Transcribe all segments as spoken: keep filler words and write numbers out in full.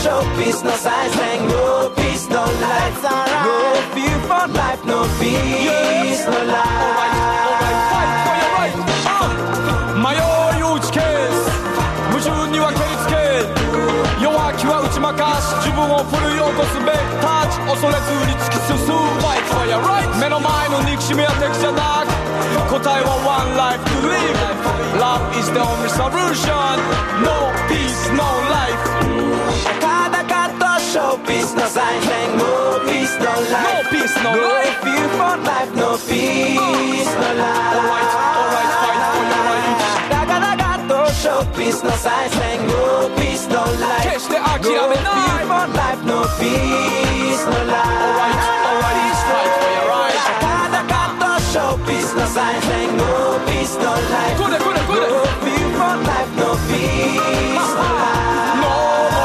show peace, no signs, saying no peace, no life. No fear for life, no peace, no life. Alright, alright, fight for your right. Uh, 迷いを打ち消す矛盾には蹴りつけ弱気は打ち負かし自分を奮い起こすべきたち恐れずに突き進む Fight for your right 目の前の憎しみは敵じゃなく答えは One life to live Love is the only solution No peace, no life 高々と show peace, no signs, saying no peace, no life. No peace, no no life. fear for life, no peace, no life. Alright, alright, fight for your right 高々と show peace, no signs, saying no peace, no life. 決して諦めない No fear for life, no peace, no life. Alright, alright, fight for your right 高々と show peace, no signs, saying no peace, no life. これこれこれ No fear for life, no peace, no life. No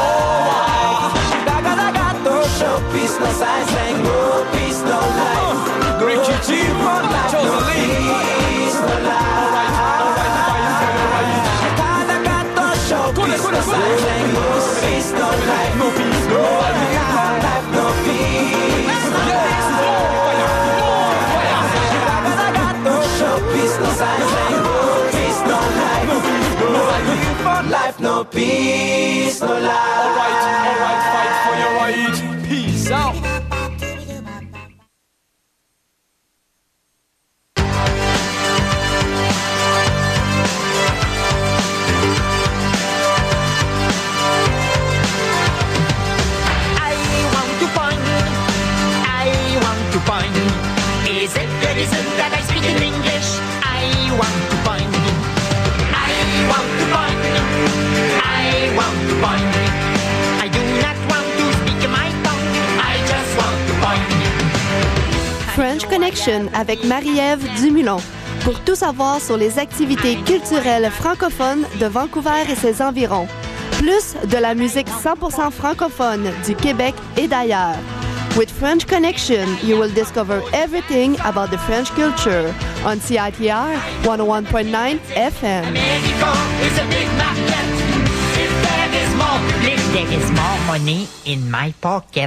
Show peace, no signs, saying no peace, no life. No Ricky G, fear for life, no peace, no life.高々と show peace, no signs, saying no peace, no life. No peace, no life No peace, no life.高々と show peace, no signs, saying no peace, no life. No fear for life, no peace, no life. Alright, alright, fight for your right Peace out Is it the reason that I speak in English? I want to find I want to find I want to find I do not want to speak my tongue I just want to find French Connection avec Marie-Ève Dumulon. Pour tout savoir sur les activités culturelles francophones de Vancouver et ses environs. Plus de la musique cent pour cent francophone du Québec et d'ailleurs. With French Connection, you will discover everything about the French culture on C I T R one oh one point nine F M. America is a big market If there is more If there is more money in my pocket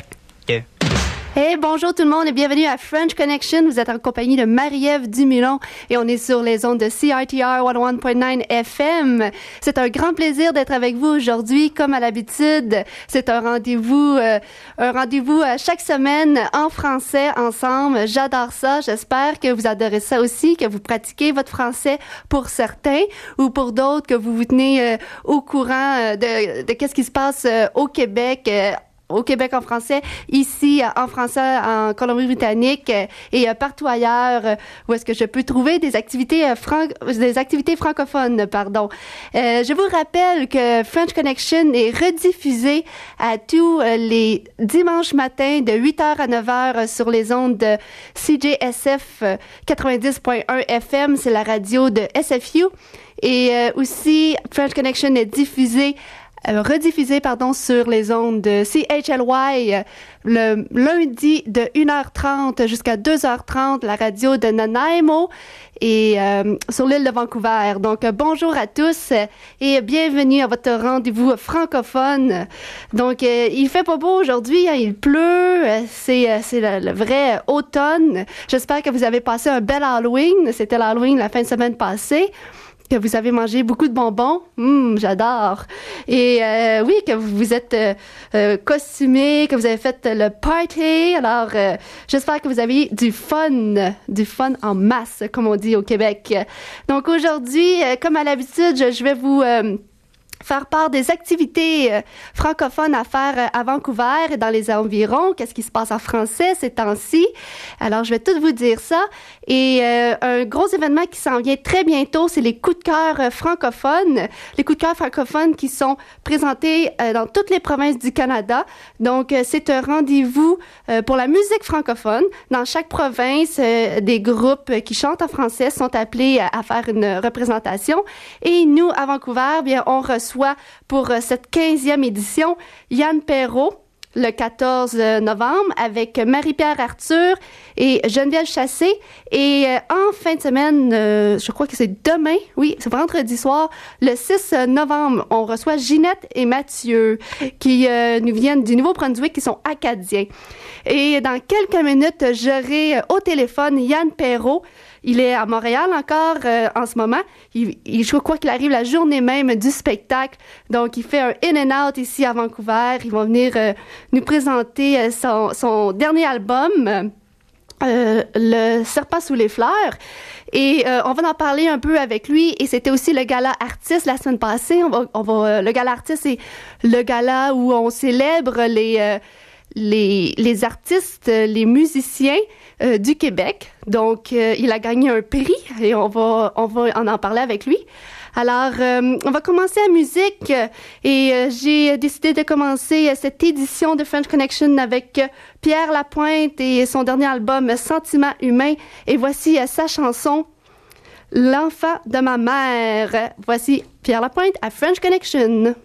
Hey, bonjour tout le monde et bienvenue à French Connection. Vous êtes en compagnie de Marie-Ève Dumulon et on est sur les ondes de C I T R one oh one point nine F M. C'est un grand plaisir d'être avec vous aujourd'hui. Comme à l'habitude, c'est un rendez-vous, euh, un rendez-vous euh, chaque semaine en français ensemble. J'adore ça. J'espère que vous adorez ça aussi, que vous pratiquez votre français pour certains ou pour d'autres, que vous vous tenez euh, au courant euh, de, de qu'est-ce qui se passe euh, au Québec. Euh, au Québec en français, ici en français en Colombie-Britannique et partout ailleurs où est-ce que je peux trouver des activités fran- des activités francophones, pardon. Euh, je vous rappelle que French Connection est rediffusé à tous les dimanches matins de huit heures à neuf heures sur les ondes de C J S F quatre-vingt-dix point un F M, c'est la radio de S F U. Et euh, aussi, French Connection est diffusé Euh, rediffusé pardon sur les ondes de C H L Y euh, le lundi de une heure trente jusqu'à deux heures trente, la radio de Nanaimo et euh, sur l'île de Vancouver. Donc euh, bonjour à tous euh, et bienvenue à votre rendez-vous francophone. Donc euh, il fait pas beau aujourd'hui, hein, il pleut, euh, c'est euh, c'est le, le vrai automne. J'espère que vous avez passé un bel Halloween, c'était l'Halloween la fin de semaine passée. Que vous avez mangé beaucoup de bonbons, hum, j'adore. Et euh, oui, que vous vous êtes euh, euh, costumé, que vous avez fait le party. Alors, euh, j'espère que vous avez du fun, du fun en masse, comme on dit au Québec. Donc aujourd'hui, euh, comme à l'habitude, je, je vais vous euh, faire part des activités euh, francophones à faire euh, à Vancouver et dans les environs. Qu'est-ce qui se passe en français ces temps-ci? Alors, je vais tout vous dire ça. Et euh, un gros événement qui s'en vient très bientôt, c'est les coups de cœur euh, francophones. Les coups de cœur francophones qui sont présentés euh, dans toutes les provinces du Canada. Donc, euh, c'est un rendez-vous euh, pour la musique francophone. Dans chaque province, euh, des groupes qui chantent en français sont appelés à, à faire une représentation. Et nous, à Vancouver, bien, on reçoit pour euh, cette quinzième édition Yann Perrault, le quatorze novembre avec Marie-Pierre Arthur et Geneviève Chassé. Et euh, en fin de semaine, euh, je crois que c'est demain, oui, c'est vendredi soir, le six novembre, on reçoit Ginette et Mathieu qui euh, nous viennent du Nouveau-Brunswick, qui sont acadiens. Et dans quelques minutes, j'aurai au téléphone Yann Perrault. Il est à Montréal encore euh, en ce moment. Il, il, je crois qu'il arrive la journée même du spectacle. Donc, il fait un in and out ici à Vancouver. Il va venir euh, nous présenter euh, son, son dernier album, euh, Le Serpent sous les fleurs. Et euh, on va en parler un peu avec lui. Et c'était aussi le gala artiste la semaine passée. On va, on va, euh, le gala artiste, c'est le gala où on célèbre les... Euh, Les, les artistes, les musiciens euh, du Québec. Donc, euh, il a gagné un prix et on va, on va en, en parler avec lui. Alors, euh, on va commencer la musique et euh, j'ai décidé de commencer cette édition de French Connection avec Pierre Lapointe et son dernier album Sentiment humain. Et voici euh, sa chanson L'enfant de ma mère. Voici Pierre Lapointe à French Connection.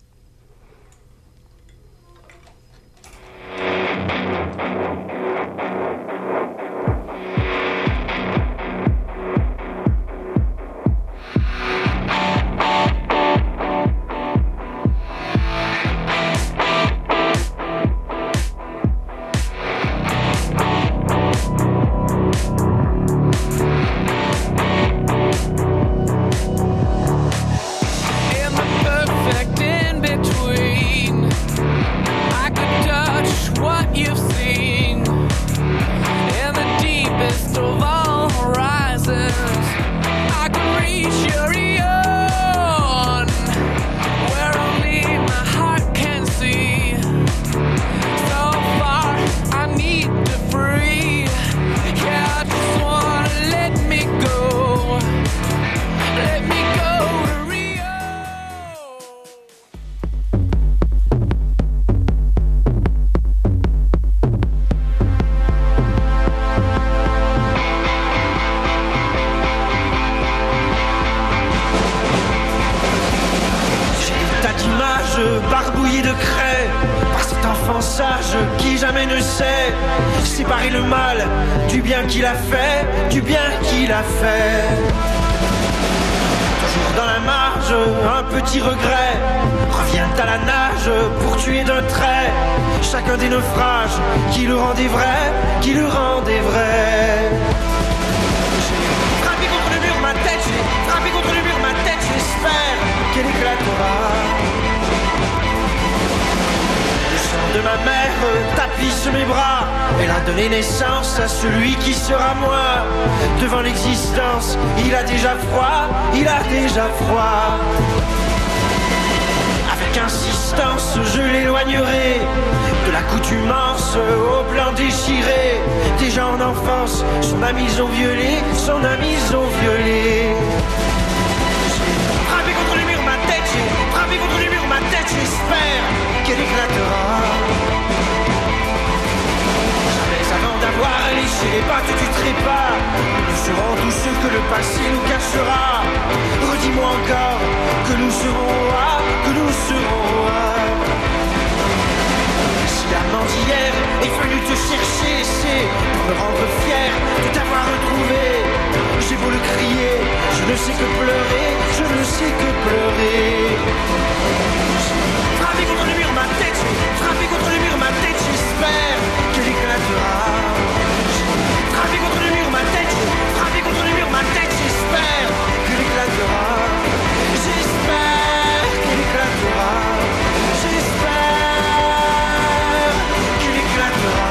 Barbouillé de craie par cet enfant sage qui jamais ne sait séparer le mal du bien qu'il a fait, du bien qu'il a fait. Toujours dans la marge, un petit regret revient à la nage pour tuer d'un trait chacun des naufrages qui le rendaient vrai, qui le rendaient vrai. J'ai frappé contre le mur ma tête, j'ai frappé contre le mur ma tête, j'espère qu'elle éclatera. De ma mère tapisse mes bras. Elle a donné naissance à celui qui sera moi. Devant l'existence, il a déjà froid, il a déjà froid. Avec insistance, je l'éloignerai de l'accoutumance au blanc déchiré. Déjà en enfance, son ami ont violé, son ami ont violé. J'ai frappé contre le mur ma tête, j'ai frappé contre le mur ma tête, j'espère qu'elle éclatera. Jamais avant d'avoir léché les pattes du trépas, nous serons tous ceux que le passé nous cachera. Redis-moi encore que nous serons à, que nous serons à. Si l'amant d'hier est venu te chercher, c'est pour me rendre fier de t'avoir retrouvé. J'ai beau le crier, je ne sais que pleurer, je ne sais que pleurer. Frappé contre le mur ma tête, frappé contre le mur ma tête, j'espère qu'elle éclatera. Frappé contre le mur ma tête, frappé contre le mur ma tête, j'espère qu'elle éclatera. J'espère qu'elle éclatera. J'espère qu'elle éclatera.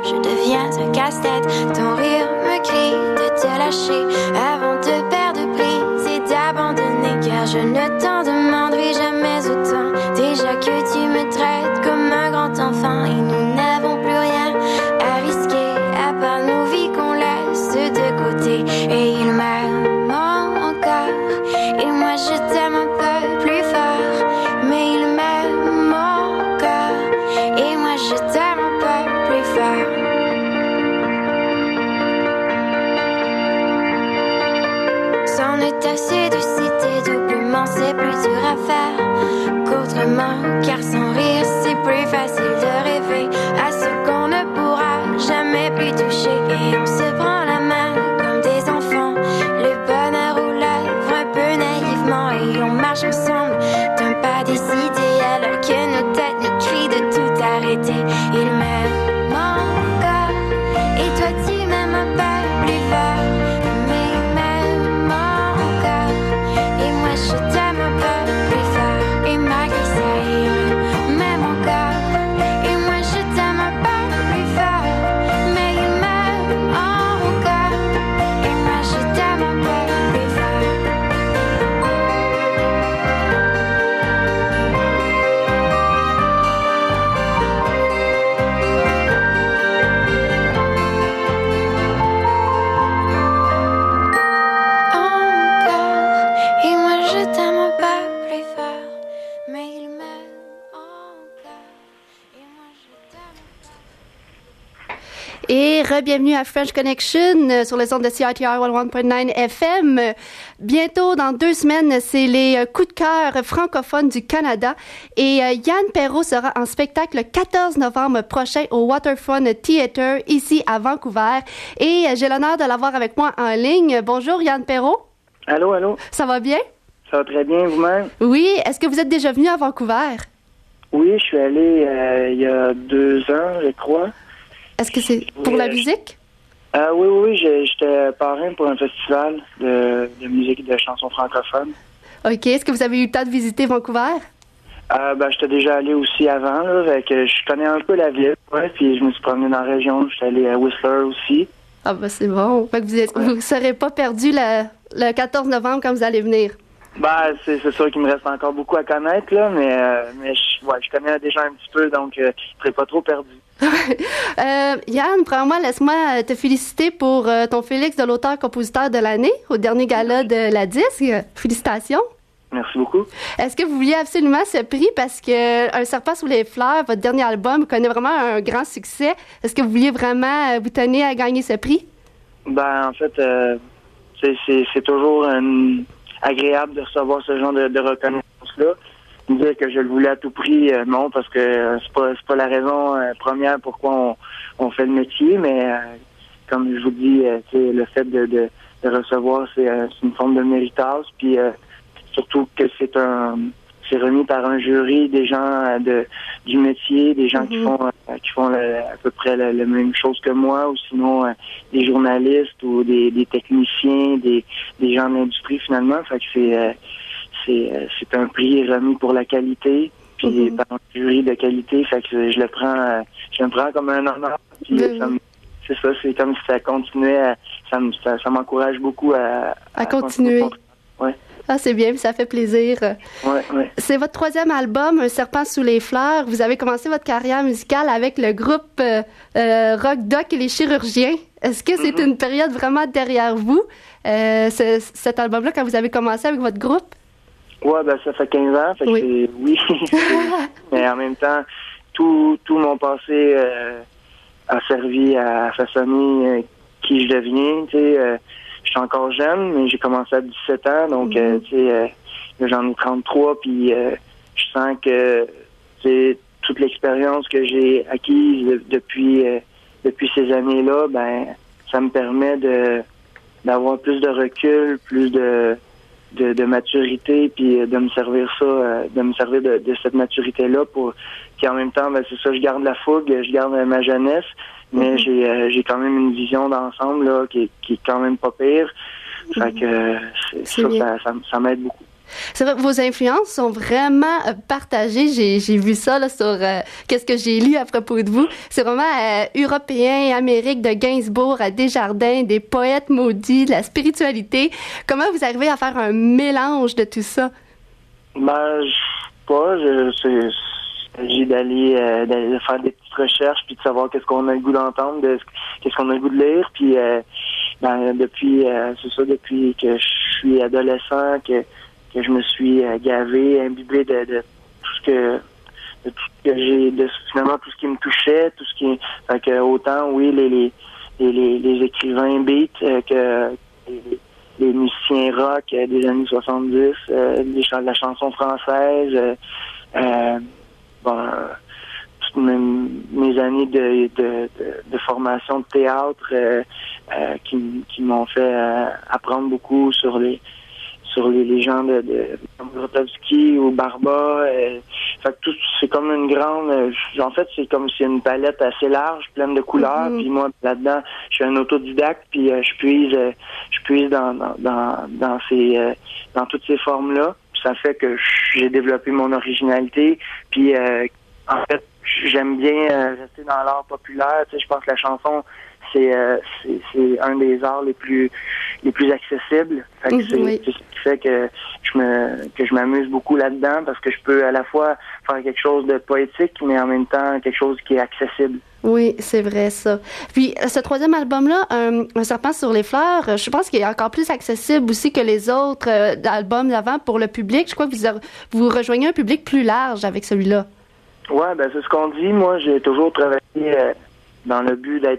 je deviens un casse-tête. Ton rire me crie de te lâcher avant de perdre prise et d'abandonner. Car je ne t'en demanderai jamais autant. Déjà que tu me traites comme un grand enfant. Et nous n'avons plus rien à risquer à part nos vies qu'on laisse de côté. Et il m'aime encore. Et moi je t'aime un peu plus fort. Mais il m'aime encore. Et moi je t'aime un peu plus fort. C'en est assez de citer doublement, c'est plus dur à faire qu'autrement. Car sans rire c'est plus facile de rêver à ce qu'on ne pourra jamais plus toucher. Et on se prend la main comme des enfants, le bonheur aux lèvres un peu naïvement. Et on marche ensemble d'un pas décidé alors que nos têtes nous crient de tout arrêter. Il m'aime encore et toi tu m'aimes un peu plus fort. Mais il m'aime encore et moi je t'aime un peu plus fort. Et malgré ça il m'aime encore et moi je t'aime un peu plus fort. Mais il m'aime encore et moi je t'aime un peu plus fort. Encore et moi je t'aime un peu plus fort. Mais il m'aime encore et moi je t'aime. Et re-bienvenue à French Connection euh, sur les ondes de C I T R cent un point neuf F M. Bientôt, dans deux semaines, c'est les euh, coups de cœur francophones du Canada. Et euh, Yann Perrault sera en spectacle le quatorze novembre prochain au Waterfront Theatre, ici à Vancouver. Et euh, j'ai l'honneur de l'avoir avec moi en ligne. Bonjour Yann Perrault. Allô, allô. Ça va bien? Ça va très bien, vous-même? Oui. Est-ce que vous êtes déjà venu à Vancouver? Oui, je suis allé euh, il y a deux ans, je crois. Est-ce que c'est pour Oui, la euh, musique? Euh, oui, oui, oui, j'ai- j'étais parrain pour un festival de, de musique de chansons francophones. OK. Est-ce que vous avez eu le temps de visiter Vancouver? Euh, ben, j'étais déjà allé aussi avant, là, fait que je connais un peu la ville, ouais, puis je me suis promené dans la région, j'étais allé à Whistler aussi. Ah bah c'est bon. Fait que vous êtes, vous serez pas perdu le, le quatorze novembre quand vous allez venir. Ben, c'est c'est sûr qu'il me reste encore beaucoup à connaître, là, mais, euh, mais je, ouais, je connais déjà un petit peu, donc euh, je serai pas trop perdu. euh, Yann, premièrement, laisse-moi te féliciter pour euh, ton Félix de l'auteur-compositeur de l'année au dernier gala de la disque. Félicitations. Merci beaucoup. Est-ce que vous vouliez absolument ce prix parce que Un serpent sous les fleurs, votre dernier album, connaît vraiment un grand succès? Est-ce que vous vouliez vraiment euh, vous tenir à gagner ce prix? Ben, en fait, euh, c'est- c'est c'est toujours euh, agréable de recevoir ce genre de, de reconnaissance-là. Dire que je le voulais à tout prix, euh, non, parce que euh, c'est pas c'est pas la raison euh, première pourquoi on, on fait le métier, mais euh, comme je vous dis, euh, tu sais, le fait de, de, de recevoir, c'est euh, c'est une forme de méritage, puis euh, surtout que c'est un c'est remis par un jury, des gens euh, de du métier, des gens qui font euh, qui font le- à peu près la, la même chose que moi, ou sinon euh, des journalistes ou des, des techniciens, des, des gens de l'industrie finalement. Fait que c'est euh, c'est euh, c'est un prix remis pour la qualité, puis Mhm. par un jury de qualité. Fait que je le prends euh, je le prends comme un honneur. Puis Ben ça me- c'est ça, c'est comme si ça continuait, à- ça me- ça, ça m'encourage beaucoup à À continuer. mon- Ouais, Ah, c'est bien, ça fait plaisir. ouais, ouais. C'est votre troisième album, Un serpent sous les fleurs. Vous avez commencé votre carrière musicale avec le groupe euh, euh, Rock Doc et les Chirurgiens. Est-ce que c'est Mm-hmm. une période vraiment derrière vous, euh, ce- cet album-là, quand vous avez commencé avec votre groupe? Ouais, ben ça fait quinze ans, fait que Oui. c'est oui. Mais en même temps, tout tout mon passé euh, a servi à façonner euh, qui je deviens. Tu sais, euh, je suis encore jeune, mais j'ai commencé à dix-sept ans, donc euh, tu sais, euh, là, j'en ai trente-trois, puis euh, je sens que c'est toute l'expérience que j'ai acquise de- depuis euh, depuis ces années-là, ben ça me permet de d'avoir plus de recul, plus de de, de maturité, puis euh, de me servir ça, euh, de me servir de, de cette maturité-là pour, puis en même temps, ben c'est ça, je garde la fougue, je garde euh, ma jeunesse, mais Mhm. j'ai euh, j'ai quand même une vision d'ensemble là qui, est- qui est quand même pas pire. Fait que euh, c'est- C'est ça, bien. ça, ça, ça m'aide beaucoup. C'est vrai, vos influences sont vraiment euh, partagées. J'ai, j'ai vu ça là, sur euh, qu'est-ce que j'ai lu à propos de vous. C'est vraiment euh, européen, Amérique, de Gainsbourg à Desjardins, des poètes maudits, de la spiritualité. Comment vous arrivez à faire un mélange de tout ça? Ben, je sais pas. Je, c'est, il s'agit d'aller, euh, d'aller faire des petites recherches puis de savoir qu'est-ce qu'on a le goût d'entendre, de, qu'est-ce qu'on a le goût de lire. Puis, euh, ben, depuis, euh, c'est ça, depuis que je suis adolescent, que que je me suis euh, gavé, imbibé de, de tout ce que de tout ce que j'ai, de finalement tout ce qui me touchait, tout ce qui, fait que autant oui les les les, les, les écrivains beat euh, que les, les musiciens rock euh, des années soixante-dix, euh, les ch- la chanson française, euh, euh, bon, toutes mes, mes années de, de, de, de formation de théâtre euh, euh, qui, qui m'ont fait euh, apprendre beaucoup sur les sur les, les gens de, de Grotowski ou Barba. Euh, fait que tout, c'est comme une grande... Euh, en fait, c'est comme si une palette assez large, pleine de couleurs. Mm-hmm. Puis moi, là-dedans, je suis un autodidacte, puis euh, je puise euh, je puise dans, dans, dans, dans, ces, euh, dans toutes ces formes-là. Puis ça fait que j'ai développé mon originalité. Puis, euh, en fait, j'aime bien euh, rester dans l'art populaire. Tu sais, je pense que la chanson... C'est, euh, c'est, c'est un des arts les plus les plus accessibles. Fait que c'est, oui. c'est ce qui fait que je me que je m'amuse beaucoup là-dedans parce que je peux à la fois faire quelque chose de poétique, mais en même temps quelque chose qui est accessible. Oui, c'est vrai ça. Puis ce troisième album-là, un, un serpent sur les fleurs, je pense qu'il est encore plus accessible aussi que les autres euh, albums d'avant pour le public. Je crois que vous, a, vous rejoignez un public plus large avec celui-là. Ouais, ben c'est ce qu'on dit. Moi, j'ai toujours travaillé euh, dans le but d'être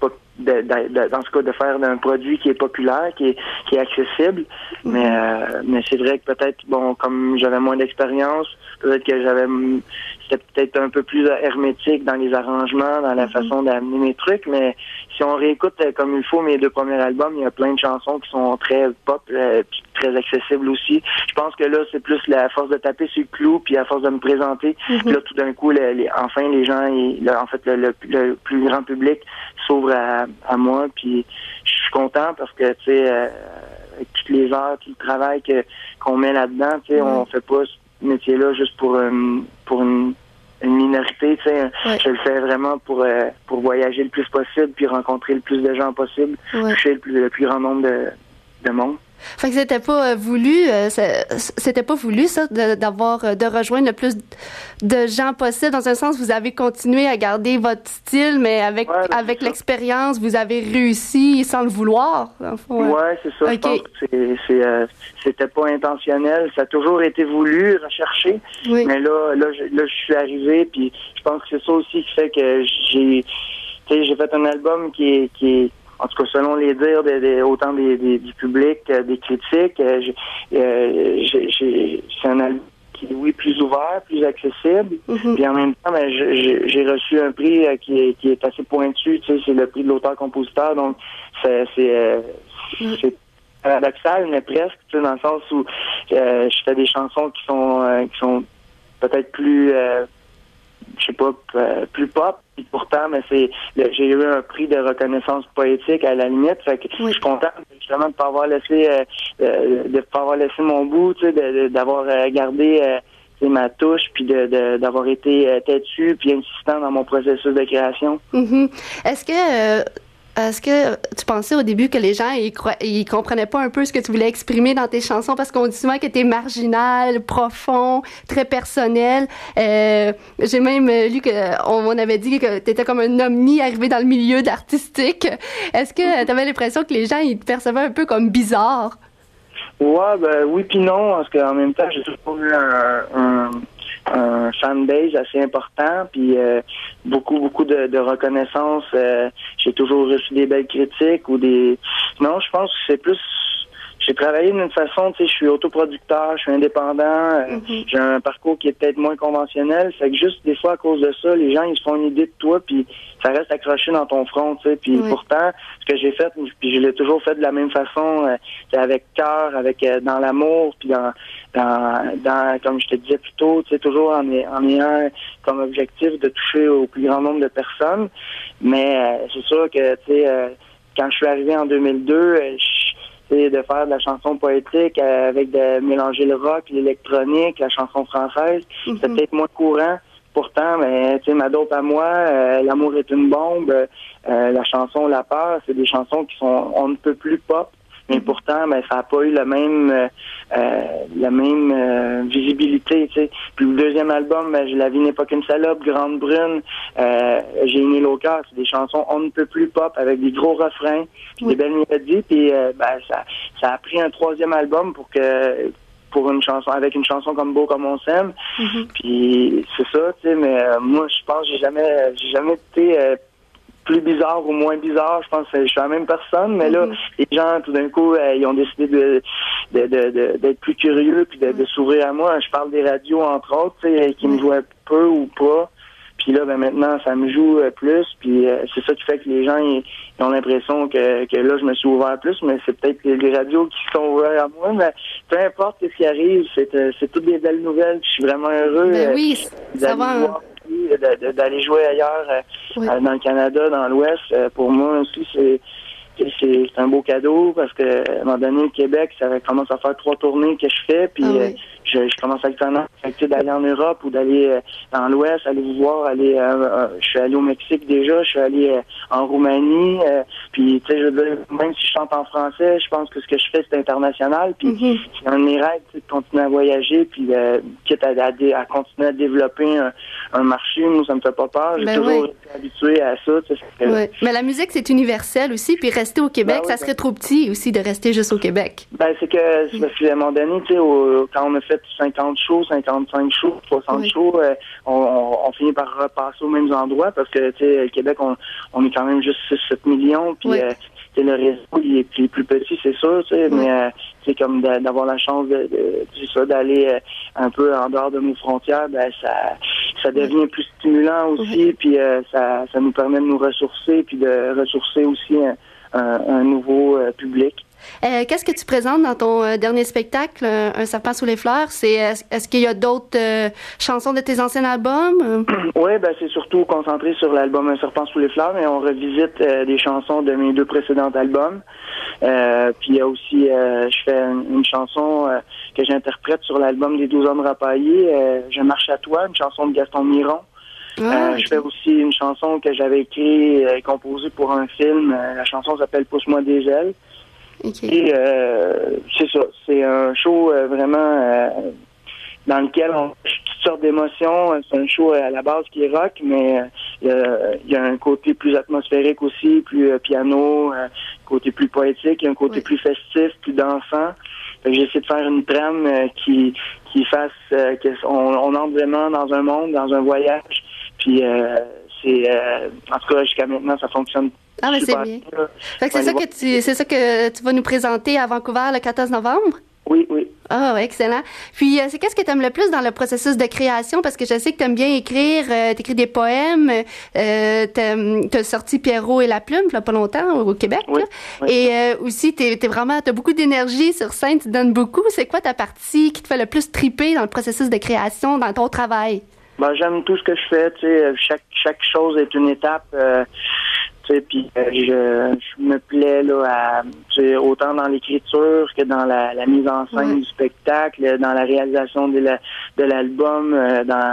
De, de, de, dans ce cas, de faire un produit qui est populaire, qui est, qui est accessible. Mm-hmm. Mais, euh, mais c'est vrai que peut-être, bon, comme j'avais moins d'expérience, peut-être que j'avais, c'était peut-être un peu plus hermétique dans les arrangements, dans la mm-hmm. façon d'amener mes trucs. Mais si on réécoute comme il faut mes deux premiers albums, il y a plein de chansons qui sont très pop, euh, puis très accessibles aussi. Je pense que là, c'est plus la force de taper sur le clou, puis à force de me présenter, mm-hmm. là, tout d'un coup, le, les, enfin, les gens, et, le, en fait, le, le, le plus grand public s'ouvre à, à moi, puis je suis content parce que, tu sais, euh, avec toutes les heures, tout le travail que, qu'on met là-dedans, tu sais, mm-hmm. on fait pas ce métier-là juste pour, euh, pour une, une minorité, tu sais. Ouais. Je le fais vraiment pour, euh, pour voyager le plus possible, puis rencontrer le plus de gens possible, ouais. toucher le plus, le plus grand nombre de, de monde. Fait que c'était pas euh, voulu, euh, c'était pas voulu ça, de, d'avoir, euh, de rejoindre le plus de gens possible. Dans un sens, vous avez continué à garder votre style, mais avec ouais, avec l'expérience, vous avez réussi sans le vouloir. Ouais, ouais c'est ça. Okay. Je pense que c'est, c'est, euh, c'était pas intentionnel. Ça a toujours été voulu, recherché. Oui. Mais là, là, je, là, je suis arrivé, puis je pense que c'est ça aussi qui fait que j'ai, tu sais, j'ai fait un album qui est, qui est en tout cas, selon les dires de, de, autant des, des, du public, euh, des critiques, euh, j'ai, euh, j'ai, j'ai, c'est un album qui est, oui, plus ouvert, plus accessible. Mm-hmm. Puis en même temps, ben, j'ai, j'ai reçu un prix euh, qui, est, qui est assez pointu. Tu sais, c'est le prix de l'auteur-compositeur. Donc, c'est, c'est, euh, mm. c'est paradoxal, mais presque, tu sais, dans le sens où euh, je fais des chansons qui sont, euh, qui sont peut-être plus... Euh, je sais pas, euh, plus pop, et pourtant, mais c'est, le, j'ai eu un prix de reconnaissance poétique à la limite, fait que oui. je suis content justement de ne pas avoir laissé, euh, euh, de pas avoir laissé mon bout, tu sais, de, de, d'avoir euh, gardé euh, ma touche, puis de, de, d'avoir été euh, têtu, puis insistant dans mon processus de création. Mm-hmm. Est-ce que euh... Est-ce que tu pensais au début que les gens ils, cro- ils comprenaient pas un peu ce que tu voulais exprimer dans tes chansons parce qu'on dit souvent que t'es marginal, profond, très personnel. Euh, j'ai même lu que on, on avait dit que t'étais comme un ovni arrivé dans le milieu d'artistique. Est-ce que t'avais l'impression que les gens ils te percevaient un peu comme bizarre? Ouais, ben oui puis non, parce qu'en même temps j'ai toujours eu un, un un fanbase assez important, puis euh, beaucoup, beaucoup de, de reconnaissance. Euh, j'ai toujours reçu des belles critiques ou des... Non, je pense que c'est plus... J'ai travaillé d'une façon, tu sais, je suis autoproducteur, je suis indépendant, euh, mm-hmm. j'ai un parcours qui est peut-être moins conventionnel, fait que juste des fois à cause de ça, les gens ils se font une idée de toi, puis ça reste accroché dans ton front, tu sais, puis oui. pourtant, ce que j'ai fait, puis je l'ai toujours fait de la même façon, euh, avec cœur, avec euh, dans l'amour, puis dans, dans, dans, comme je te disais plus tôt, tu sais, toujours en, en ayant comme objectif de toucher au plus grand nombre de personnes, mais euh, c'est sûr que, tu sais, euh, quand je suis arrivé en deux mille deux, euh, je c'est de faire de la chanson poétique euh, avec de mélanger le rock, l'électronique, la chanson française. Mm-hmm. C'est peut-être moins courant. Pourtant, mais tu sais, ma dope à moi, euh, L'amour est une bombe, euh, la chanson La peur, c'est des chansons qui sont on ne peut plus pop. Mais pourtant, ben, ça n'a pas eu la même euh, euh, la même euh, visibilité, tu sais. Puis le deuxième album, ben, La vie n'est pas qu'une salope, Grande Brune, euh, J'ai une île au cœur, c'est des chansons on ne peut plus pop avec des gros refrains, puis oui. des belles mélodies. Puis euh, ben, ça, ça a pris un troisième album pour que pour une chanson avec une chanson comme Beau comme on s'aime. Mm-hmm. Puis c'est ça, tu sais. Mais euh, moi, je pense que j'ai jamais j'ai jamais été euh, plus bizarre ou moins bizarre, je pense que je suis la même personne, mais là, mm-hmm. les gens, tout d'un coup, euh, ils ont décidé de, de, de, de d'être plus curieux puis de, de s'ouvrir à moi. Je parle des radios, entre autres, tu sais, qui me jouaient peu ou pas. Puis là, ben maintenant, ça me joue euh, plus. Puis euh, c'est ça qui fait que les gens ils, ils ont l'impression que, que là, je me suis ouvert plus, mais c'est peut-être les, les radios qui sont ouverts à moi. Mais peu importe ce qui arrive, c'est, euh, c'est toutes des belles nouvelles. Puis je suis vraiment heureux ben oui, euh, ça va. Voir, de, de, d'aller jouer ailleurs euh, oui. euh, dans le Canada, dans l'Ouest. Euh, pour moi aussi, c'est c'est, c'est un beau cadeau parce que à un moment donné, le Québec, ça commence à faire trois tournées que je fais, puis ah oui. euh, je, je commence à être d'aller en Europe ou d'aller euh, dans l'Ouest, aller vous voir, aller euh, euh, je suis allé au Mexique déjà, je suis allé euh, en Roumanie, euh, puis tu sais, je veux dire, même si je chante en français, je pense que ce que je fais, c'est international, puis mm-hmm. c'est un de mes rêves, de continuer à voyager, puis euh, quitte à, à, à continuer à développer un, un marché, moi, ça me fait pas peur, j'ai ben toujours oui. été habitué à ça. Tu sais, que, oui. Mais la musique, c'est universel aussi, puis rester au Québec, ben oui, ça serait ben... trop petit aussi de rester juste au Québec. Ben, c'est que, c'est parce qu'à un moment donné, tu sais, au, quand on a fait cinquante shows, cinquante-cinq shows, soixante oui. shows, euh, on, on, on finit par repasser aux mêmes endroits parce que, tu sais, le Québec, on, on est quand même juste six sept millions, puis oui. euh, le réseau, il est plus, plus petit, c'est sûr, tu sais, oui. mais euh, c'est comme de, d'avoir la chance de, de, de ça, d'aller euh, un peu en dehors de nos frontières, ben ça, ça devient oui. plus stimulant aussi, oui. puis euh, ça, ça nous permet de nous ressourcer, puis de ressourcer aussi un, un, un nouveau euh, public. Euh, qu'est-ce que tu présentes dans ton euh, dernier spectacle, euh, Un serpent sous les fleurs? C'est, est-ce, est-ce qu'il y a d'autres euh, chansons de tes anciens albums? Oui, ben c'est surtout concentré sur l'album Un serpent sous les fleurs, mais on revisite euh, des chansons de mes deux précédents albums. Euh, puis il y a aussi, euh, je fais une, une chanson euh, que j'interprète sur l'album des douze hommes rapaillés, euh, Je marche à toi, une chanson de Gaston Miron. Ah, euh, okay. Je fais aussi une chanson que j'avais écrite et composée pour un film. Euh, la chanson s'appelle Pousse-moi des ailes. Okay. Et euh, c'est ça, c'est un show euh, vraiment euh, dans lequel on a toutes sortes d'émotions. C'est un show à la base qui est rock, mais il euh, y, y a un côté plus atmosphérique aussi, plus euh, piano, un euh, côté plus poétique, un côté oui. plus festif, plus dansant. Fait que j'ai essayé de faire une trame euh, qui qui fasse euh, qu'on on entre vraiment dans un monde, dans un voyage. Puis euh, c'est euh, en tout cas jusqu'à maintenant ça fonctionne. Ah, mais c'est bien. Fait que c'est ça que tu, c'est ça que tu vas nous présenter à Vancouver le quatorze novembre? Oui, oui. Ah, oh, excellent. Puis, euh, c'est qu'est-ce que tu aimes le plus dans le processus de création? Parce que je sais que tu aimes bien écrire, euh, t'écris des poèmes, euh, t'as, t'as sorti Pierrot et la plume, il y a pas longtemps, au Québec, oui, là. Oui. Et euh, aussi, t'es, t'es vraiment, t'as beaucoup d'énergie sur scène, tu donnes beaucoup. C'est quoi ta partie qui te fait le plus triper dans le processus de création, dans ton travail? Ben, j'aime tout ce que je fais, tu sais, chaque, chaque chose est une étape, euh, puis euh, je, je me plais là à autant dans l'écriture que dans la, la mise en scène oui. du spectacle, dans la réalisation de, la, de l'album, euh, dans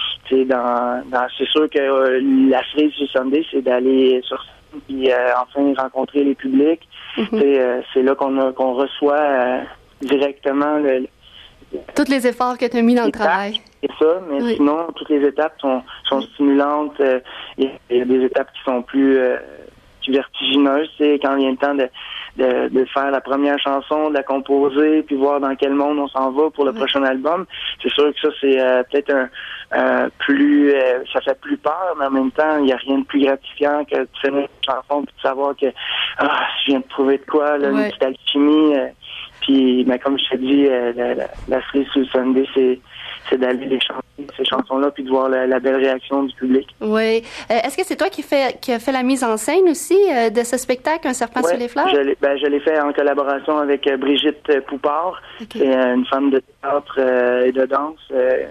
dans dans c'est sûr que euh, la cerise du Sunday, c'est d'aller sur scène puis euh, enfin rencontrer les publics. Mm-hmm. Euh, c'est là qu'on a, qu'on reçoit euh, directement le, tous les efforts que tu as mis dans le travail. C'est ça, mais oui. sinon, toutes les étapes sont, sont stimulantes. Euh, il y a des étapes qui sont plus, euh, plus vertigineuses. C'est quand vient le temps de, de, de faire la première chanson, de la composer, puis voir dans quel monde on s'en va pour le oui. prochain album. C'est sûr que ça, c'est euh, peut-être un euh, plus... Euh, ça fait plus peur, mais en même temps, il n'y a rien de plus gratifiant que de finir une chanson et de savoir que ah, je viens de trouver de quoi, là, oui. une petite alchimie. Euh, puis, ben, comme je t'ai dit, euh, la, la, la cerise sur le Sunday, c'est c'est d'aller les chanter, ces chansons-là, puis de voir la, la belle réaction du public. Oui. Euh, est-ce que c'est toi qui fait qui a fait la mise en scène aussi euh, de ce spectacle, Un serpent ouais, sur les fleurs? Je l'ai, ben, je l'ai fait en collaboration avec euh, Brigitte Poupard, okay. qui est une femme de théâtre euh, et de danse. Euh,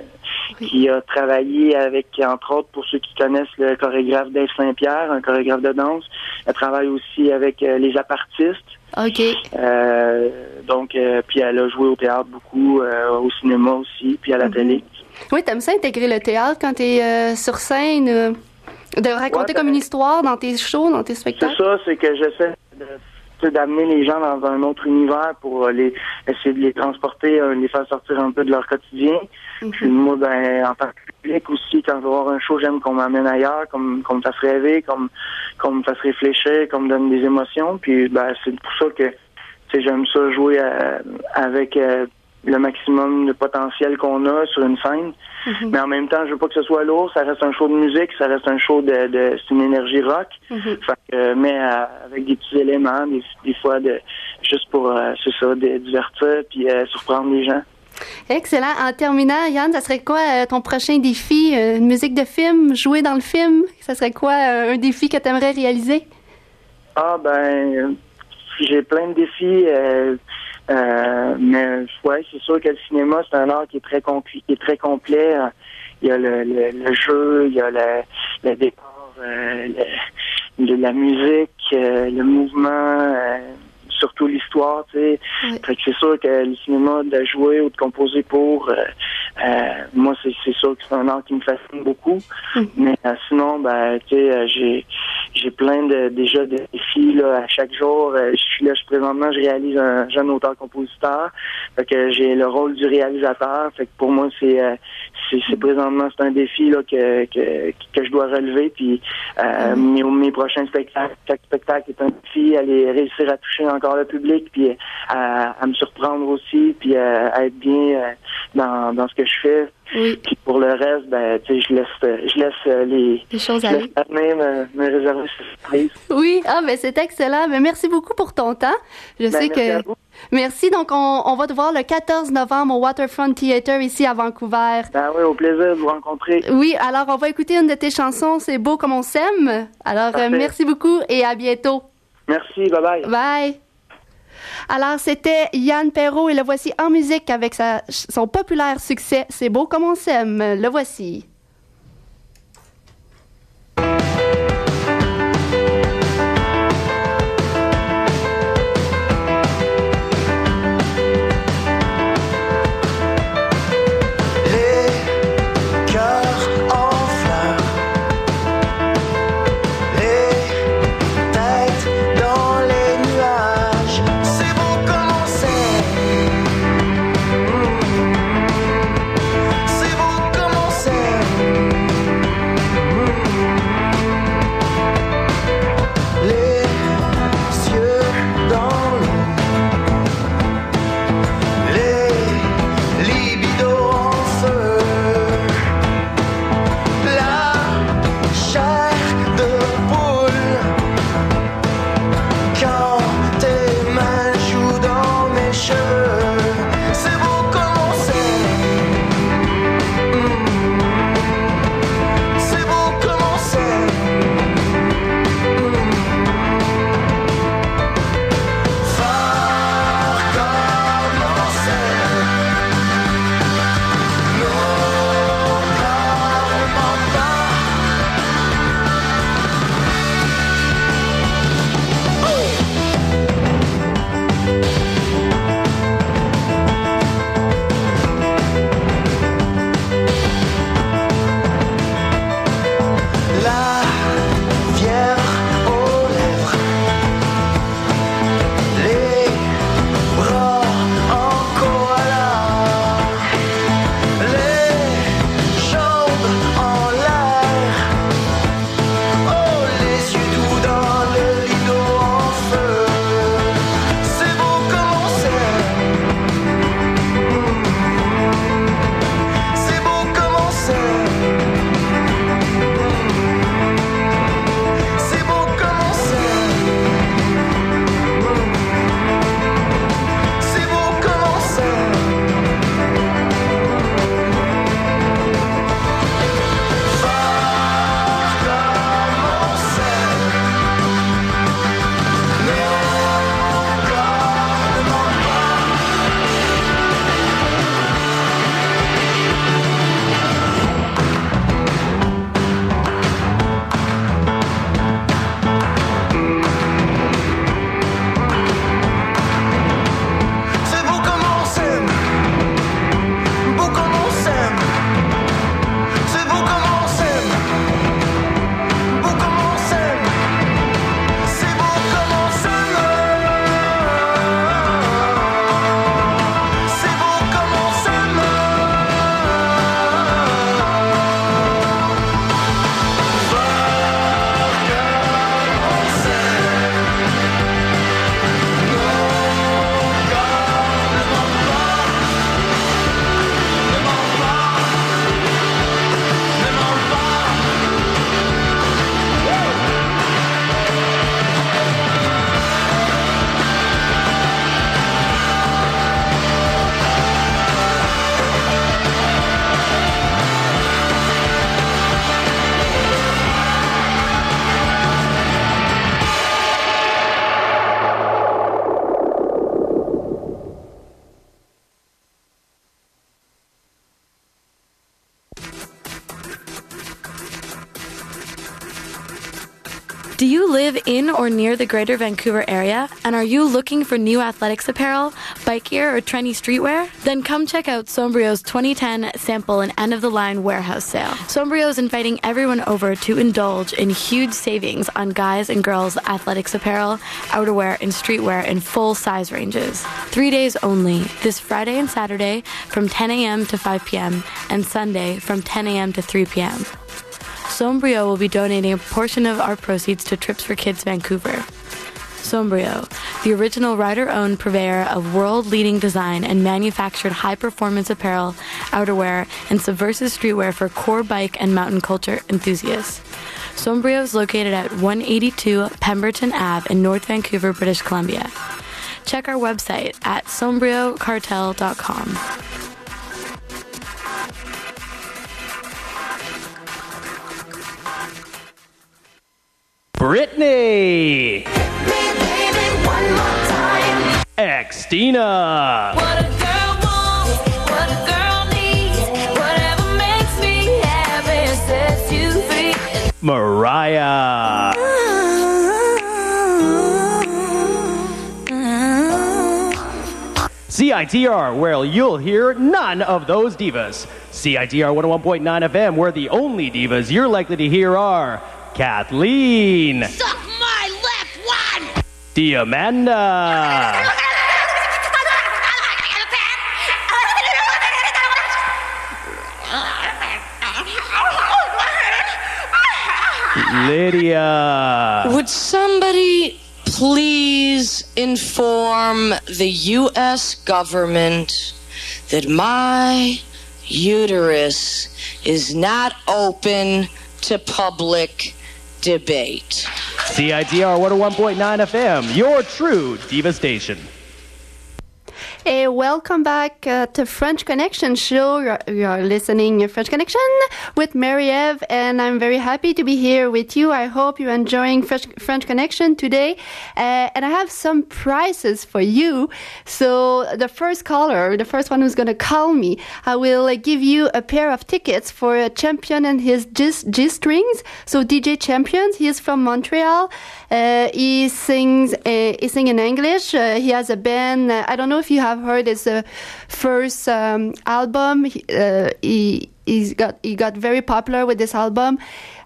oui. qui a travaillé avec, entre autres, pour ceux qui connaissent le chorégraphe Dave Saint-Pierre, un chorégraphe de danse. Elle travaille aussi avec euh, les apartistes. OK. Euh, donc, euh, puis elle a joué au théâtre beaucoup, euh, au cinéma aussi, puis à la mm-hmm. télé. Oui, t'aimes ça intégrer le théâtre quand t'es euh, sur scène, euh, de raconter ouais, comme une histoire dans tes shows, dans tes spectacles? C'est ça, c'est que j'essaie de d'amener les gens dans un autre univers pour les essayer de les transporter, euh, les faire sortir un peu de leur quotidien. Mm-hmm. Puis moi, ben, en tant que public aussi, quand je vais voir un show, j'aime qu'on m'amène ailleurs, qu'on, qu'on me fasse rêver, qu'on, qu'on me fasse réfléchir, qu'on me donne des émotions. Puis ben, c'est pour ça que j'aime ça jouer à, avec euh, le maximum de potentiel qu'on a sur une scène. Mm-hmm. Mais en même temps, je veux pas que ce soit lourd, ça reste un show de musique, ça reste un show de, de c'est une énergie rock. Mm-hmm. Fait que, mais euh, avec des petits éléments, des, des fois de juste pour euh, c'est ça, de divertir puis euh, surprendre les gens. Excellent. En terminant, Yann, ça serait quoi euh, ton prochain défi? Euh, une musique de film, jouer dans le film? Ça serait quoi euh, un défi que tu aimerais réaliser? Ah ben j'ai plein de défis. Euh, Euh, mais ouais, c'est sûr que le cinéma, c'est un art qui est très conclu, qui est très complet. Il y a le, le, le jeu, il y a le, le décor, euh, le, la musique, euh, le mouvement, euh, surtout l'histoire, tu sais. Oui. Fait que c'est sûr que le cinéma, de jouer ou de composer pour, euh, euh, moi, c'est, c'est sûr que c'est un art qui me fascine beaucoup. Mm. Mais euh, sinon, ben, tu sais, j'ai j'ai plein de déjà de défis là à chaque jour. Euh, je suis là, je présentement, je réalise un jeune auteur-compositeur. Fait que j'ai le rôle du réalisateur. Fait que pour moi, c'est euh, c'est, c'est présentement c'est un défi là que que que je dois relever. Puis euh, mm. mes mes prochains spectacles, chaque spectacle est un défi, aller réussir à toucher encore le public, puis à, à me surprendre aussi, puis à, à être bien euh, dans dans ce que je fais. Oui. Puis pour le reste, ben, tu sais, je laisse, je laisse les, les choses aller. Je laisse me, me réserver cette surprise. Oui, ah, ben, c'est excellent. Ben, merci beaucoup pour ton temps. Je ben, sais merci que. Merci. Donc, on, on va te voir le quatorze novembre au Waterfront Theatre ici à Vancouver. Ben oui, au plaisir de vous rencontrer. Oui, alors, on va écouter une de tes chansons. C'est beau comme on s'aime. Alors, euh, merci beaucoup et à bientôt. Merci, bye bye. Bye. Alors, c'était Yann Perrault et le voici en musique avec sa, son populaire succès « C'est beau comme on s'aime ». Le voici. C'est beau comme on s'aime. Do you live in or near the Greater Vancouver area? And are you looking for new athletics apparel, bike gear, or trendy streetwear? Then come check out Sombrio's twenty ten sample and end-of-the-line warehouse sale. Sombrio is inviting everyone over to indulge in huge savings on guys and girls athletics apparel, outerwear, and streetwear in full size ranges. Three days only, this Friday and Saturday from ten a.m. to five p.m. and Sunday from ten a.m. to three p.m. Sombrio will be donating a portion of our proceeds to Trips for Kids Vancouver. Sombrio, the original rider-owned purveyor of world-leading design and manufactured high-performance apparel, outerwear, and subversive streetwear for core bike and mountain culture enthusiasts. Sombrio is located at one eighty-two Pemberton Avenue in North Vancouver, British Columbia. Check our website at sombrio cartel dot com. Brittany. Xtina. What a girl wants, what a girl needs, whatever makes me happy sets you free. Mariah. C I T R, where you'll hear none of those divas. C I T R one oh one point nine F M, where the only divas you're likely to hear are Kathleen. Suck my left one! Diamanda. Lydia. Would somebody please inform the U S government that my uterus is not open to public debate? C I T R one oh one point nine F M, your true diva station. Hey, welcome back uh, to French Connection show. You're, you're listening to French Connection with Marie-Ève, and I'm very happy to be here with you. I hope you're enjoying French, French Connection today. Uh, and I have some prizes for you. So the first caller, the first one who's going to call me, I will uh, give you a pair of tickets for a Champion and his G, G strings. So D J Champion, he is from Montreal. Uh, he sings, uh, he sings in English. Uh, he has a band. Uh, I don't know if you have heard his uh, first um, album. Uh, he he's got he got very popular with this album.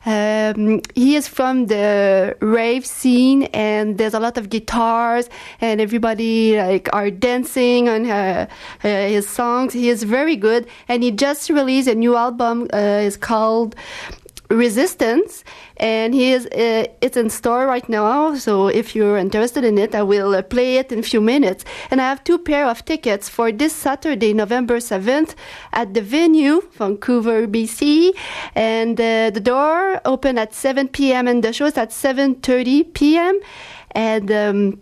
Um, he is from the rave scene, and there's a lot of guitars, and everybody like are dancing on uh, uh, his songs. He is very good, and he just released a new album. Uh, it's called Resistance, and he is uh, it's in store right now, so if you're interested in it, I will uh, play it in a few minutes. And I have two pair of tickets for this Saturday, November seventh, at the venue, Vancouver, B C, and uh, the door open at seven p.m. and the show is at seven thirty p.m. and um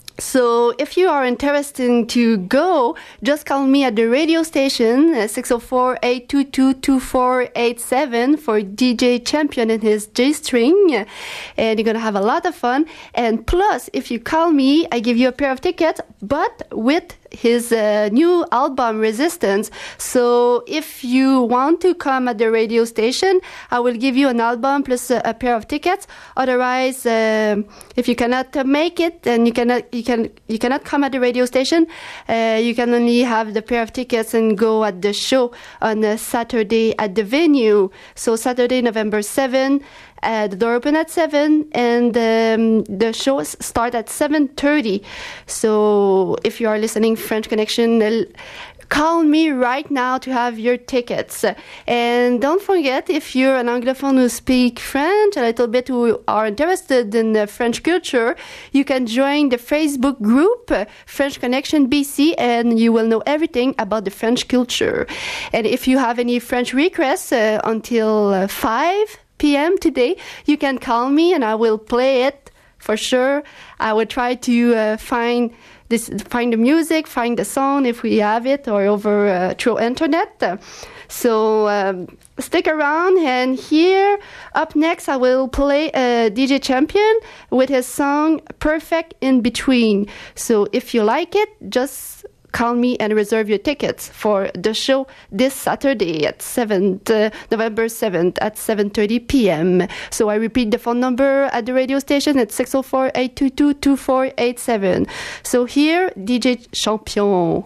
So if you are interested to go, just call me at the radio station, uh, six oh four, eight two two, two four eight seven for D J Champion and his G-string. And you're going to have a lot of fun. And plus, if you call me, I give you a pair of tickets, but with his uh, new album Resistance. So if you want to come at the radio station, I will give you an album plus a, a pair of tickets. Otherwise, uh, if you cannot uh, make it, then you cannot you can you cannot come at the radio station. Uh, you can only have the pair of tickets and go at the show on a Saturday at the venue. So Saturday, November seventh. Uh, the door open at seven, and um, the shows start at seven thirty. So if you are listening French Connection, uh, call me right now to have your tickets. And don't forget, if you're an Anglophone who speak French, a little bit who are interested in the French culture, you can join the Facebook group, uh, French Connection B C, and you will know everything about the French culture. And if you have any French requests uh, until uh, five p.m. today, you can call me and I will play it for sure. I will try to uh, find this, find the music, find the song if we have it, or over uh, through internet. So um, stick around, and here up next I will play uh, D J Champion with his song Perfect in Between. So if you like it, just call me and reserve your tickets for the show this Saturday at seventh, uh, November seventh at seven thirty p.m. So I repeat the phone number at the radio station at six oh four, eight two two, two four eight seven. So here, D J Champion.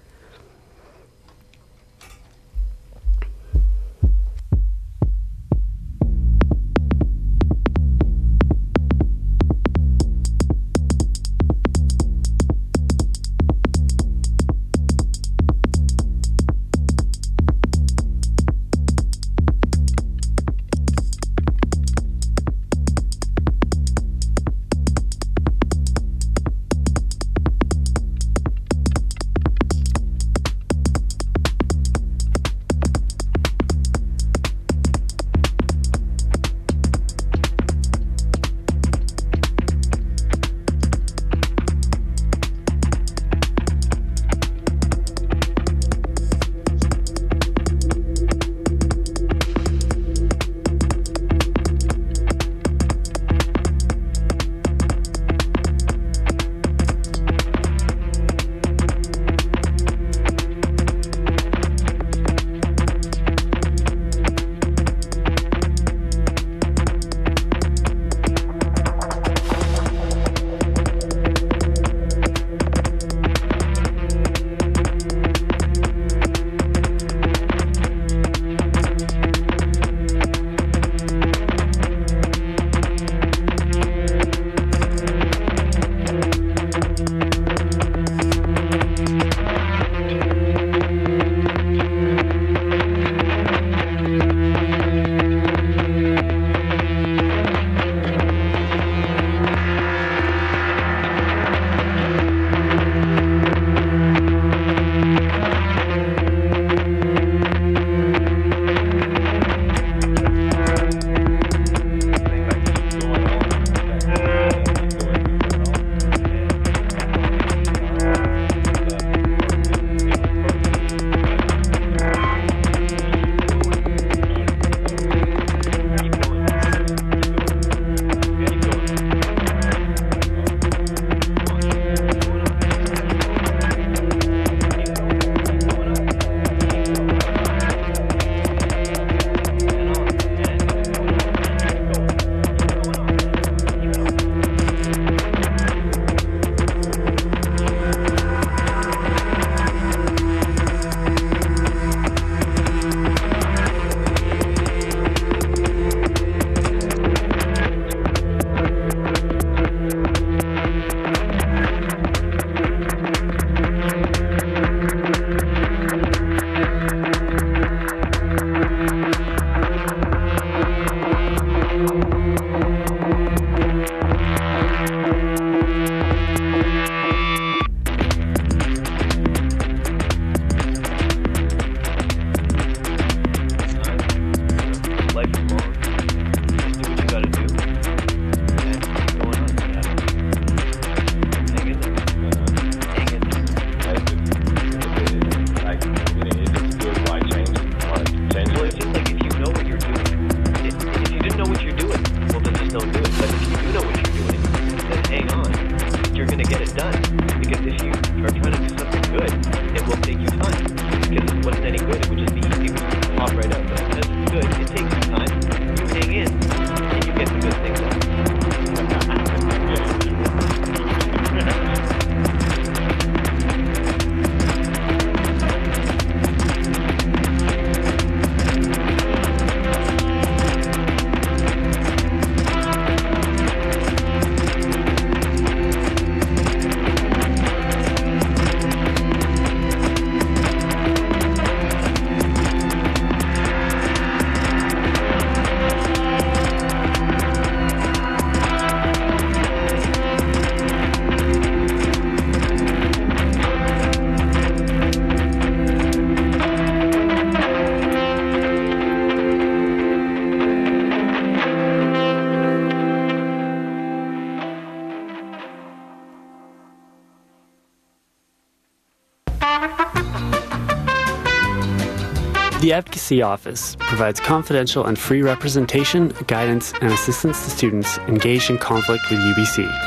The Advocacy Office provides confidential and free representation, guidance, and assistance to students engaged in conflict with U B C.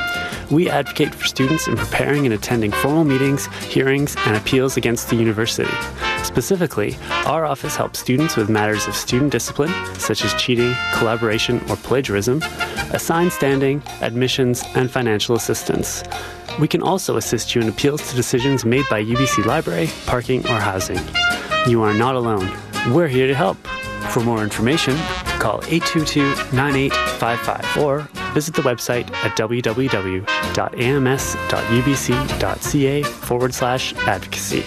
We advocate for students in preparing and attending formal meetings, hearings, and appeals against the university. Specifically, our office helps students with matters of student discipline, such as cheating, collaboration, or plagiarism, assigned standing, admissions, and financial assistance. We can also assist you in appeals to decisions made by U B C Library, parking, or housing. You are not alone. We're here to help. For more information, call eight two two, nine eight five five or visit the website at www.ams.ubc.ca forward slash advocacy.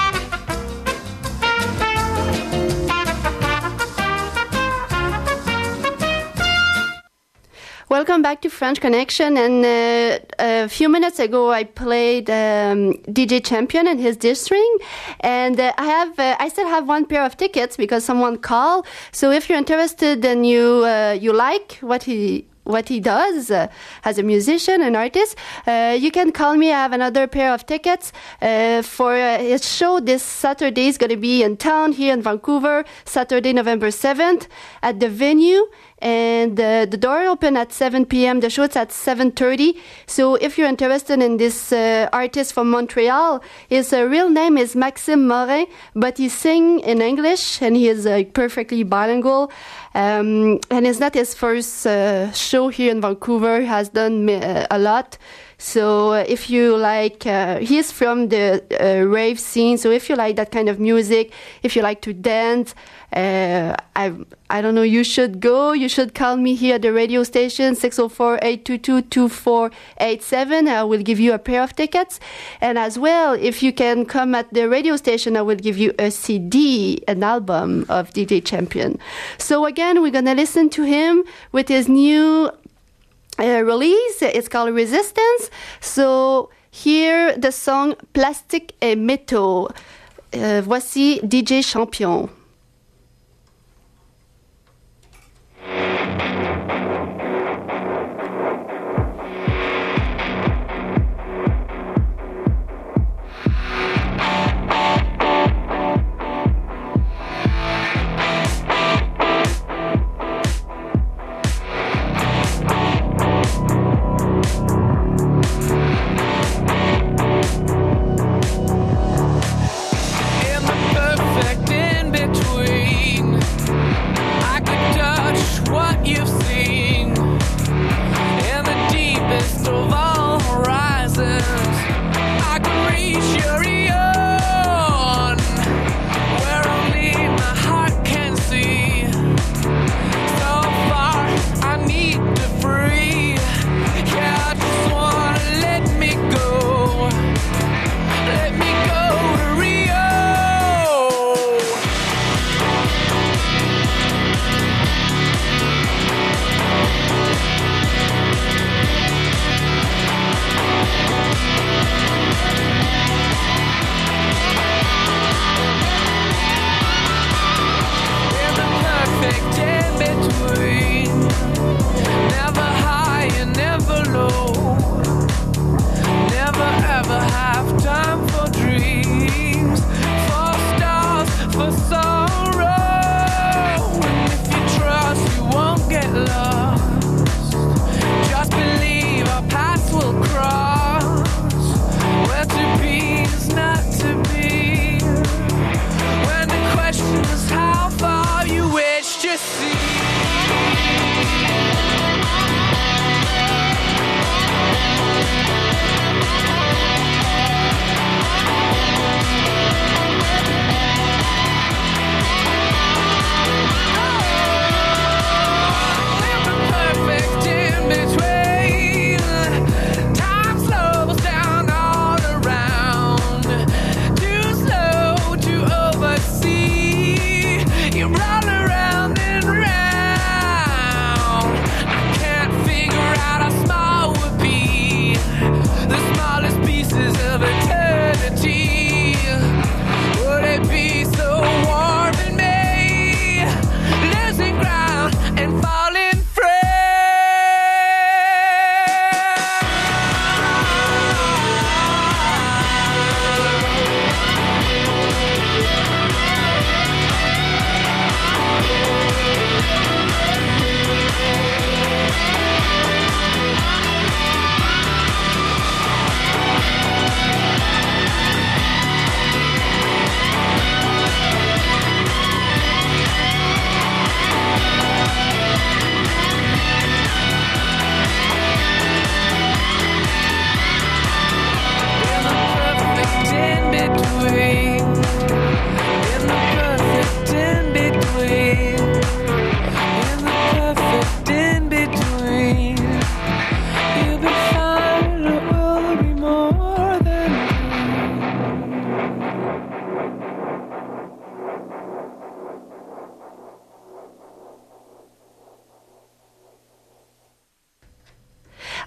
Welcome back to French Connection. And uh, a few minutes ago, I played um, D J Champion and his dish string. And uh, I have, uh, I still have one pair of tickets because someone called. So if you're interested and you uh, you like what he what he does uh, as a musician, an artist, uh, you can call me. I have another pair of tickets uh, for uh, his show this Saturday. It's going to be in town here in Vancouver, Saturday, November seventh at the venue. And uh, the door open at seven p.m. The show is at seven thirty. So if you're interested in this uh, artist from Montreal, his uh, real name is Maxime Morin, but he sings in English and he is uh, perfectly bilingual. Um, and it's not his first uh, show here in Vancouver. He has done uh, a lot. So uh, if you like, uh, he's from the uh, rave scene. So if you like that kind of music, if you like to dance, uh, I I don't know, you should go. You should call me here at the radio station, six oh four, eight two two, two four eight seven. I will give you a pair of tickets. And as well, if you can come at the radio station, I will give you a C D, an album of D J Champion. So again, we're going to listen to him with his new Uh, release. It's called Resistance. So here the song Plastique et Métaux. Euh, voici D J Champion.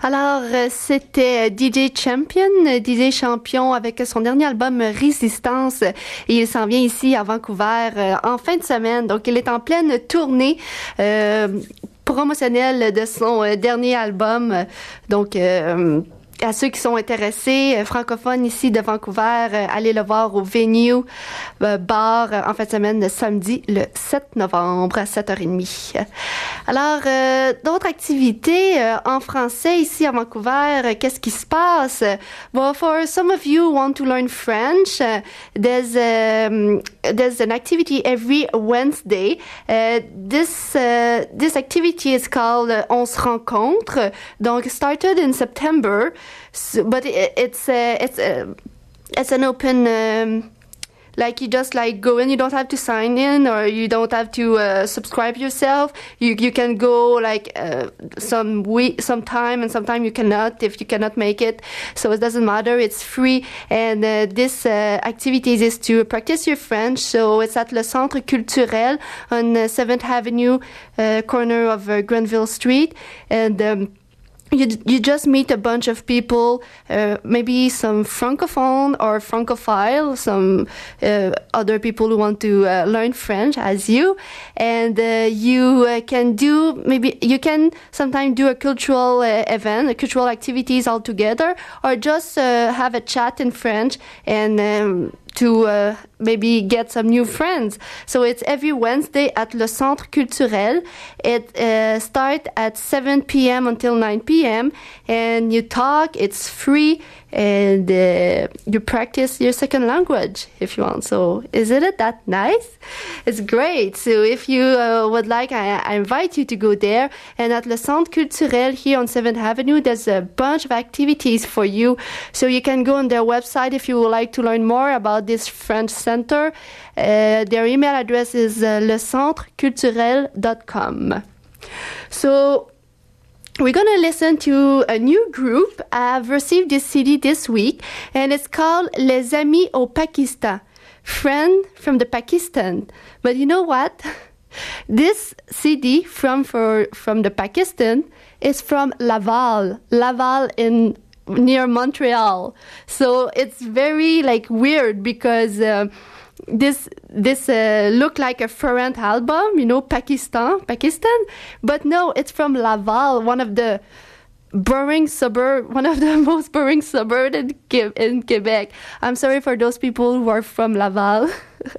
Alors, euh, c'était D J Champion, D J Champion avec son dernier album Résistance. Et il s'en vient ici à Vancouver euh, en fin de semaine. Donc, il est en pleine tournée euh, promotionnelle de son euh, dernier album. Donc, euh, à ceux qui sont intéressés, euh, francophones ici de Vancouver, euh, allez le voir au Venue euh, Bar euh, en fin de semaine, samedi le sept novembre à sept heures trente. Alors, euh, d'autres activités euh, en français ici à Vancouver, euh, qu'est-ce qui se passe? Well, for some of you who want to learn French, uh, there's um, there's an activity every Wednesday. Uh, this uh, this activity is called uh, On se rencontre. Donc, started in September. So, but it, it's uh, it's uh, it's an open um, like you just like go in. You don't have to sign in or you don't have to uh, subscribe yourself. You you can go like uh, some week, some time, and sometime you cannot if you cannot make it. So it doesn't matter. It's free, and uh, this uh, activities is to practice your French. So it's at Le Centre Culturel on uh, seventh Avenue, uh, corner of uh, Grenville Street, and. Um, You you just meet a bunch of people, uh, maybe some francophone or francophile, some uh, other people who want to uh, learn French as you, and uh, you uh, can do maybe you can sometimes do a cultural uh, event, a cultural activities all together, or just uh, have a chat in French and. Um, to uh, maybe get some new friends. So it's every Wednesday at Le Centre Culturel. It uh, starts at seven p.m. until nine p.m. and you talk, it's free, and uh, you practice your second language if you want. So isn't it that nice? It's great. So if you uh, would like, I, I invite you to go there. And at Le Centre Culturel here on seventh Avenue, there's a bunch of activities for you. So you can go on their website if you would like to learn more about this French center. Uh, their email address is uh, le centre culturel dot com. So we're going to listen to a new group. I've received this C D this week, and it's called Les Amis au Pakistan, Friend from the Pakistan. But you know what? This C D from for from the Pakistan is from Laval, Laval in near Montreal. So it's very like weird because uh, this this uh, look like a foreign album, you know, Pakistan, Pakistan, but no, it's from Laval, one of the boring suburb, one of the most boring suburbs in, in Quebec. I'm sorry for those people who are from Laval.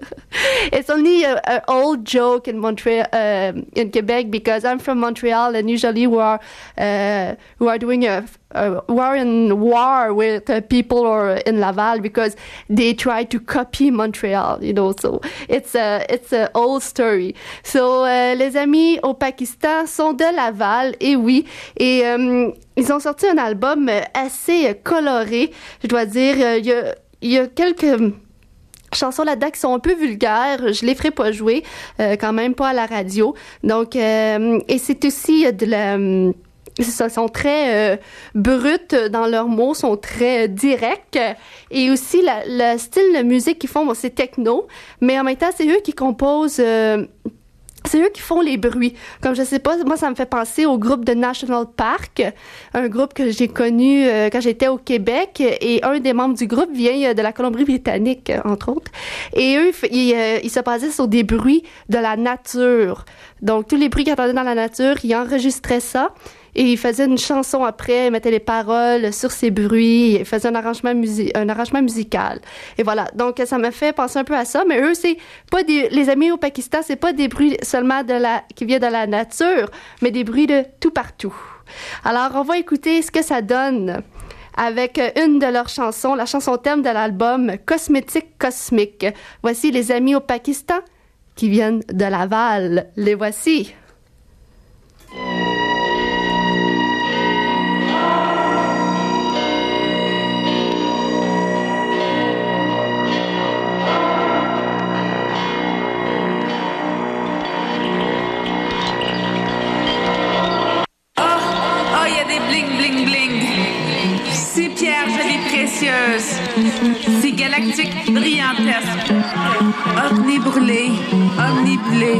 It's only an old joke in Montreal, uh, in Quebec, because I'm from Montreal, and usually we are uh, we are doing a, a we are in war with uh, people or in Laval because they try to copy Montreal, you know. So it's a it's an old story. So uh, les amis au Pakistan sont de Laval, et oui, et um, ils ont sorti un album assez coloré, je dois dire. Il y a il y a quelques chansons là-dedans qui sont un peu vulgaires, je les ferai pas jouer, euh, quand même pas à la radio. Donc, euh, et c'est aussi de la... Ils sont très euh, bruts dans leurs mots, sont très euh, directs. Et aussi, la, le style de musique qu'ils font, bon, c'est techno, mais en même temps, c'est eux qui composent... Euh, C'est eux qui font les bruits. Comme je sais pas, moi, ça me fait penser au groupe de National Park, un groupe que j'ai connu euh, quand j'étais au Québec, et un des membres du groupe vient de la Colombie-Britannique, entre autres. Et eux, ils, euh, ils se basaient sur des bruits de la nature. Donc, tous les bruits qu'ils entendaient dans la nature, ils enregistraient ça. Et il faisait une chanson après, il mettait les paroles sur ces bruits, il faisait un arrangement, musi- un arrangement musical. Et voilà. Donc, ça m'a fait penser un peu à ça. Mais eux, c'est pas des, les amis au Pakistan, c'est pas des bruits seulement de la, qui viennent de la nature, mais des bruits de tout partout. Alors, on va écouter ce que ça donne avec une de leurs chansons, la chanson thème de l'album Cosmétique Cosmique. Voici les amis au Pakistan qui viennent de Laval. Les voici. Si pierre jolie précieuse, si galactique brillantesque, omni brûlé, omni blé.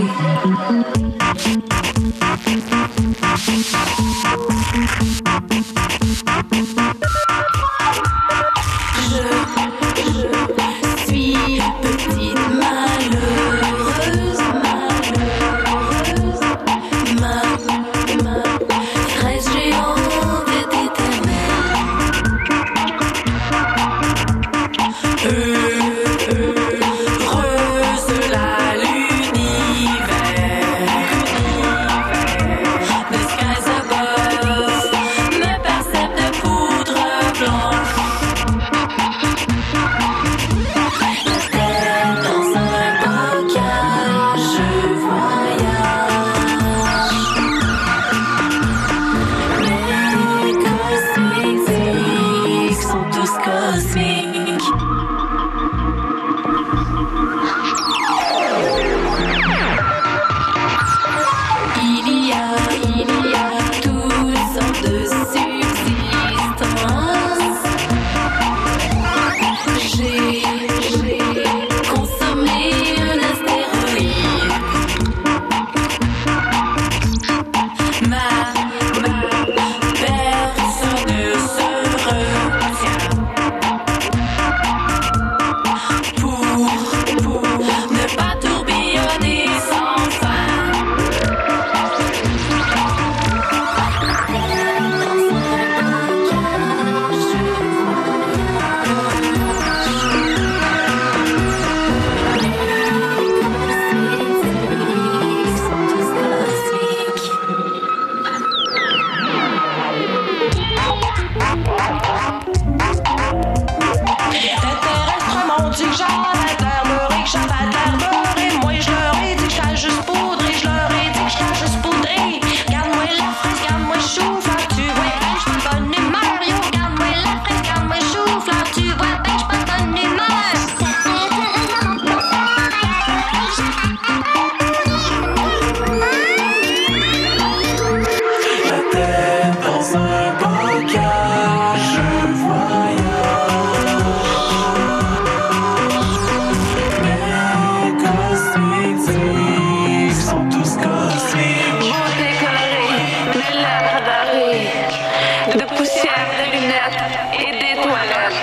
des lunettes et des toilettes.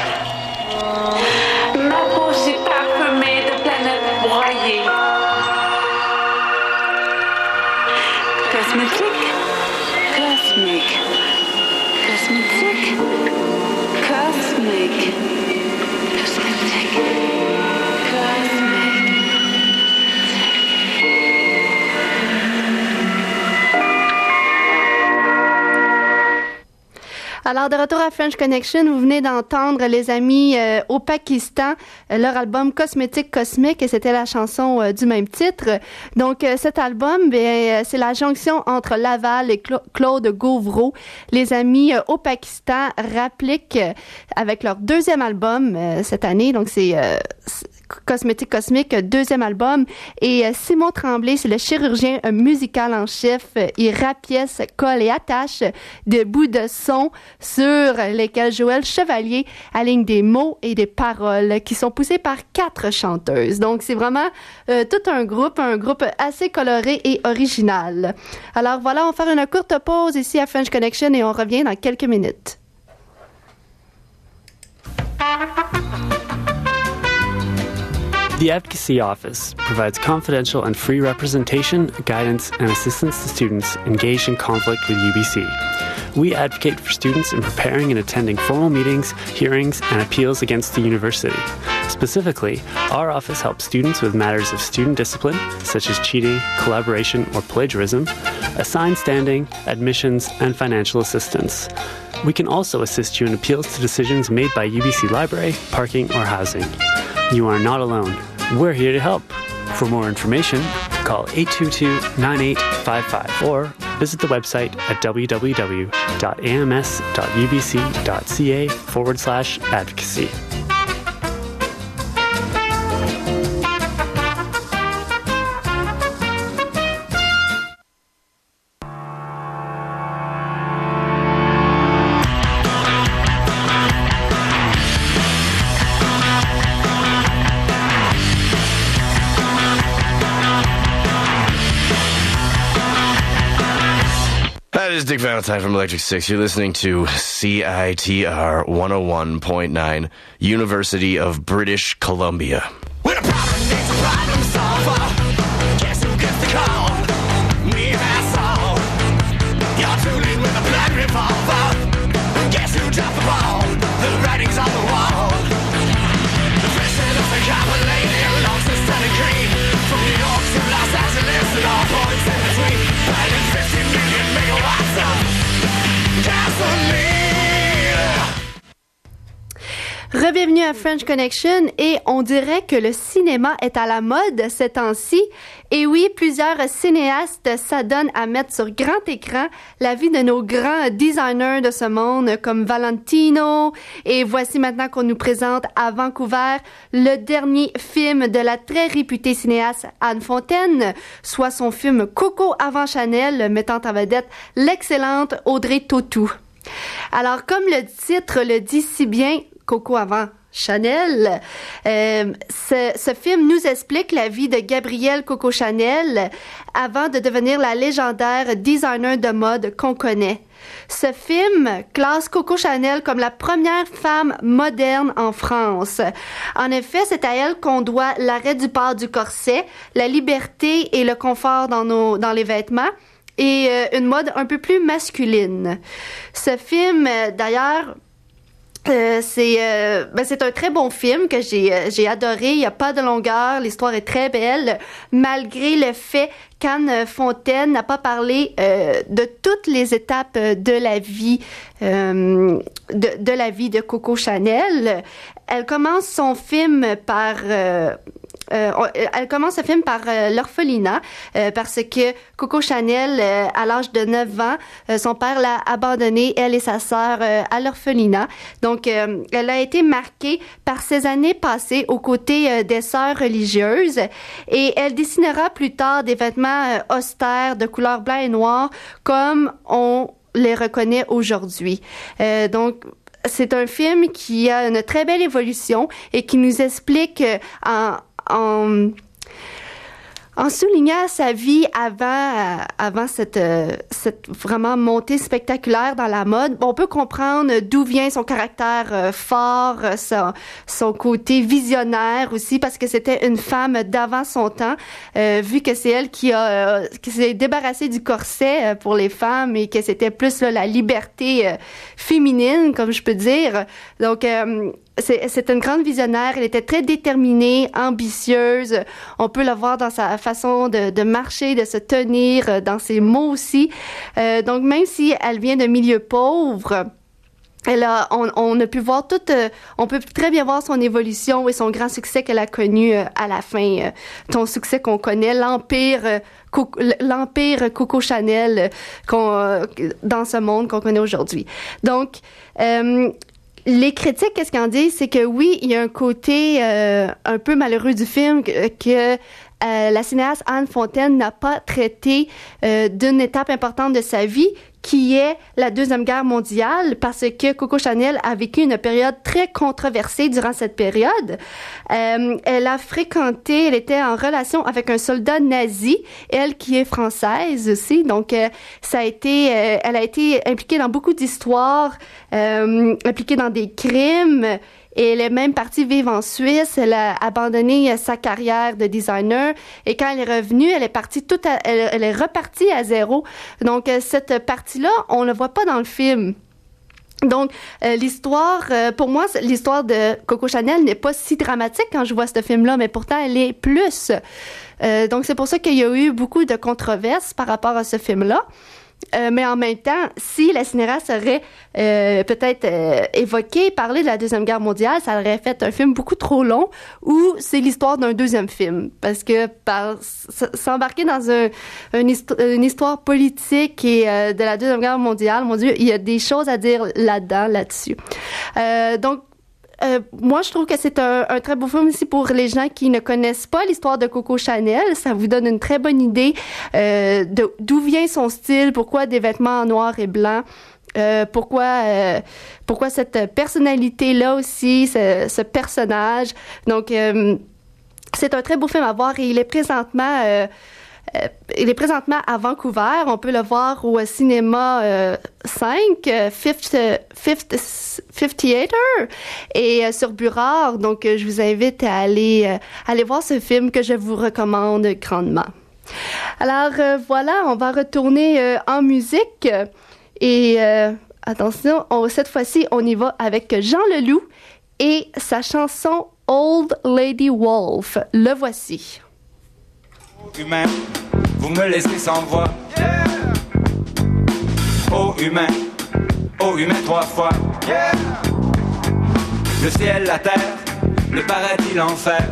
Ma peau si parfumée de planètes broyées. Cosmétique, cosmique, cosmétique, cosmique, cosmétique, cosmique. Alors, de retour à French Connection, vous venez d'entendre les amis euh, au Pakistan, euh, leur album Cosmétique Cosmique, et c'était la chanson euh, du même titre. Donc, euh, cet album, bien, euh, c'est la jonction entre Laval et Cla- Claude Gauvreau. Les amis euh, au Pakistan rappliquent euh, avec leur deuxième album euh, cette année. Donc, c'est... Euh, Cosmétique Cosmique, deuxième album. Et euh, Simon Tremblay, c'est le chirurgien euh, musical en chef. Il rapièce, colle et attache des bouts de son sur lesquels Joël Chevalier aligne des mots et des paroles qui sont poussés par quatre chanteuses. Donc, c'est vraiment euh, tout un groupe, un groupe assez coloré et original. Alors voilà, on va faire une courte pause ici à French Connection et on revient dans quelques minutes. The Advocacy Office provides confidential and free representation, guidance, and assistance to students engaged in conflict with U B C. We advocate for students in preparing and attending formal meetings, hearings, and appeals against the university. Specifically, our office helps students with matters of student discipline, such as cheating, collaboration, or plagiarism, assigned standing, admissions, and financial assistance. We can also assist you in appeals to decisions made by U B C Library, parking, or housing. You are not alone. We're here to help. For more information, call eight two two, nine eight five five or visit the website at www.ams.ubc.ca forward slash advocacy. This is Dick Valentine from Electric Six. You're listening to C I T R one oh one point nine, University of British Columbia. When a problem needs a problem solver, guess who gets the call? Me, that's all. You're tooling with a black revolver. Guess who dropped the ball? The writing's on the wall. The president of the Carmelite belongs to Sunny Green. From New York to Los Angeles and all points in between. Fighting fifty million megawatts of gasoline. Re-bienvenue à French Connection et on dirait que le cinéma est à la mode ces temps-ci. Et oui, plusieurs cinéastes s'adonnent à mettre sur grand écran la vie de nos grands designers de ce monde comme Valentino. Et voici maintenant qu'on nous présente à Vancouver le dernier film de la très réputée cinéaste Anne Fontaine, soit son film Coco avant Chanel, mettant en vedette l'excellente Audrey Tautou. Alors, comme le titre le dit si bien, Coco avant Chanel. Euh, ce, ce film nous explique la vie de Gabrielle Coco Chanel avant de devenir la légendaire designer de mode qu'on connaît. Ce film classe Coco Chanel comme la première femme moderne en France. En effet, c'est à elle qu'on doit l'arrêt du port du corset, la liberté et le confort dans nos, dans les vêtements, et euh, une mode un peu plus masculine. Ce film, euh, d'ailleurs, Euh, c'est euh, ben c'est un très bon film que j'ai euh, j'ai adoré. Il y a pas de longueur, l'histoire est très belle, malgré le fait qu'Anne Fontaine n'a pas parlé euh, de toutes les étapes de la vie euh, de de la vie de Coco Chanel. Elle commence son film par euh, Euh, elle commence le film par euh, l'orphelinat euh, parce que Coco Chanel, euh, à l'âge de neuf ans, euh, son père l'a abandonnée, elle et sa sœur, euh, à l'orphelinat. Donc, euh, elle a été marquée par ses années passées aux côtés euh, des sœurs religieuses et elle dessinera plus tard des vêtements euh, austères de couleur blanc et noir comme on les reconnaît aujourd'hui. Euh, donc, c'est un film qui a une très belle évolution et qui nous explique euh, en En, En soulignant sa vie avant, euh, avant cette, euh, cette vraiment montée spectaculaire dans la mode, on peut comprendre d'où vient son caractère euh, fort, euh, son, son côté visionnaire aussi, parce que c'était une femme d'avant son temps, euh, vu que c'est elle qui a euh, qui s'est débarrassée du corset euh, pour les femmes et que c'était plus là, la liberté euh, féminine, comme je peux dire. Donc, euh, C'est, c'est une grande visionnaire. Elle était très déterminée, ambitieuse. On peut la voir dans sa façon de, de marcher, de se tenir, dans ses mots aussi. Euh, donc, même si elle vient de milieu pauvre, elle a, on, on a pu voir toute, euh, on peut très bien voir son évolution et son grand succès qu'elle a connu euh, à la fin. Euh, son succès qu'on connaît, l'empire, euh, Coco, l'empire Coco Chanel euh, qu'on, euh, dans ce monde qu'on connaît aujourd'hui. Donc, euh, les critiques, qu'est-ce qu'ils en disent? C'est que oui, il y a un côté euh, un peu malheureux du film que, que euh, la cinéaste Anne Fontaine n'a pas traité euh, d'une étape importante de sa vie, qui est la Deuxième Guerre mondiale, parce que Coco Chanel a vécu une période très controversée durant cette période. Euh, elle a fréquenté, elle était en relation avec un soldat nazi, elle qui est française aussi, donc euh, ça a été, euh, elle a été impliquée dans beaucoup d'histoires, euh, impliquée dans des crimes. Et elle est même partie vivre en Suisse. Elle a abandonné sa carrière de designer. Et quand elle est revenue, elle est partie toute, à, elle, elle est repartie à zéro. Donc, cette partie-là, on ne la voit pas dans le film. Donc, euh, l'histoire, euh, pour moi, l'histoire de Coco Chanel n'est pas si dramatique quand je vois ce film-là, mais pourtant, elle est plus. Euh, donc, c'est pour ça qu'il y a eu beaucoup de controverses par rapport à ce film-là. Euh, mais en même temps, si la cinéaste aurait euh, peut-être euh, évoqué, parlé de la Deuxième Guerre mondiale, ça aurait fait un film beaucoup trop long où c'est l'histoire d'un deuxième film. Parce que par, s'embarquer dans un, une, histo- une histoire politique et euh, de la Deuxième Guerre mondiale, mon Dieu, il y a des choses à dire là-dedans, là-dessus. Euh, donc, Euh, moi, je trouve que c'est un, un très beau film aussi pour les gens qui ne connaissent pas l'histoire de Coco Chanel. Ça vous donne une très bonne idée euh, de, d'où vient son style, pourquoi des vêtements en noir et blanc, euh, pourquoi, euh, pourquoi cette personnalité-là aussi, ce, ce personnage. Donc, euh, c'est un très beau film à voir et il est présentement... Euh, Euh, il est présentement à Vancouver. On peut le voir au cinéma euh, cinq, euh, Fifth, Fifth, Fifth Theater et euh, sur Burrard. Donc, euh, je vous invite à aller, euh, aller voir ce film que je vous recommande grandement. Alors, euh, voilà, on va retourner euh, en musique. Et euh, attention, on, cette fois-ci, on y va avec Jean Leloup et sa chanson Old Lady Wolf. Le voici. Humain, vous me laissez sans voix. Yeah. Oh humain, oh humain trois fois. Yeah. Le ciel, la terre, le paradis, l'enfer.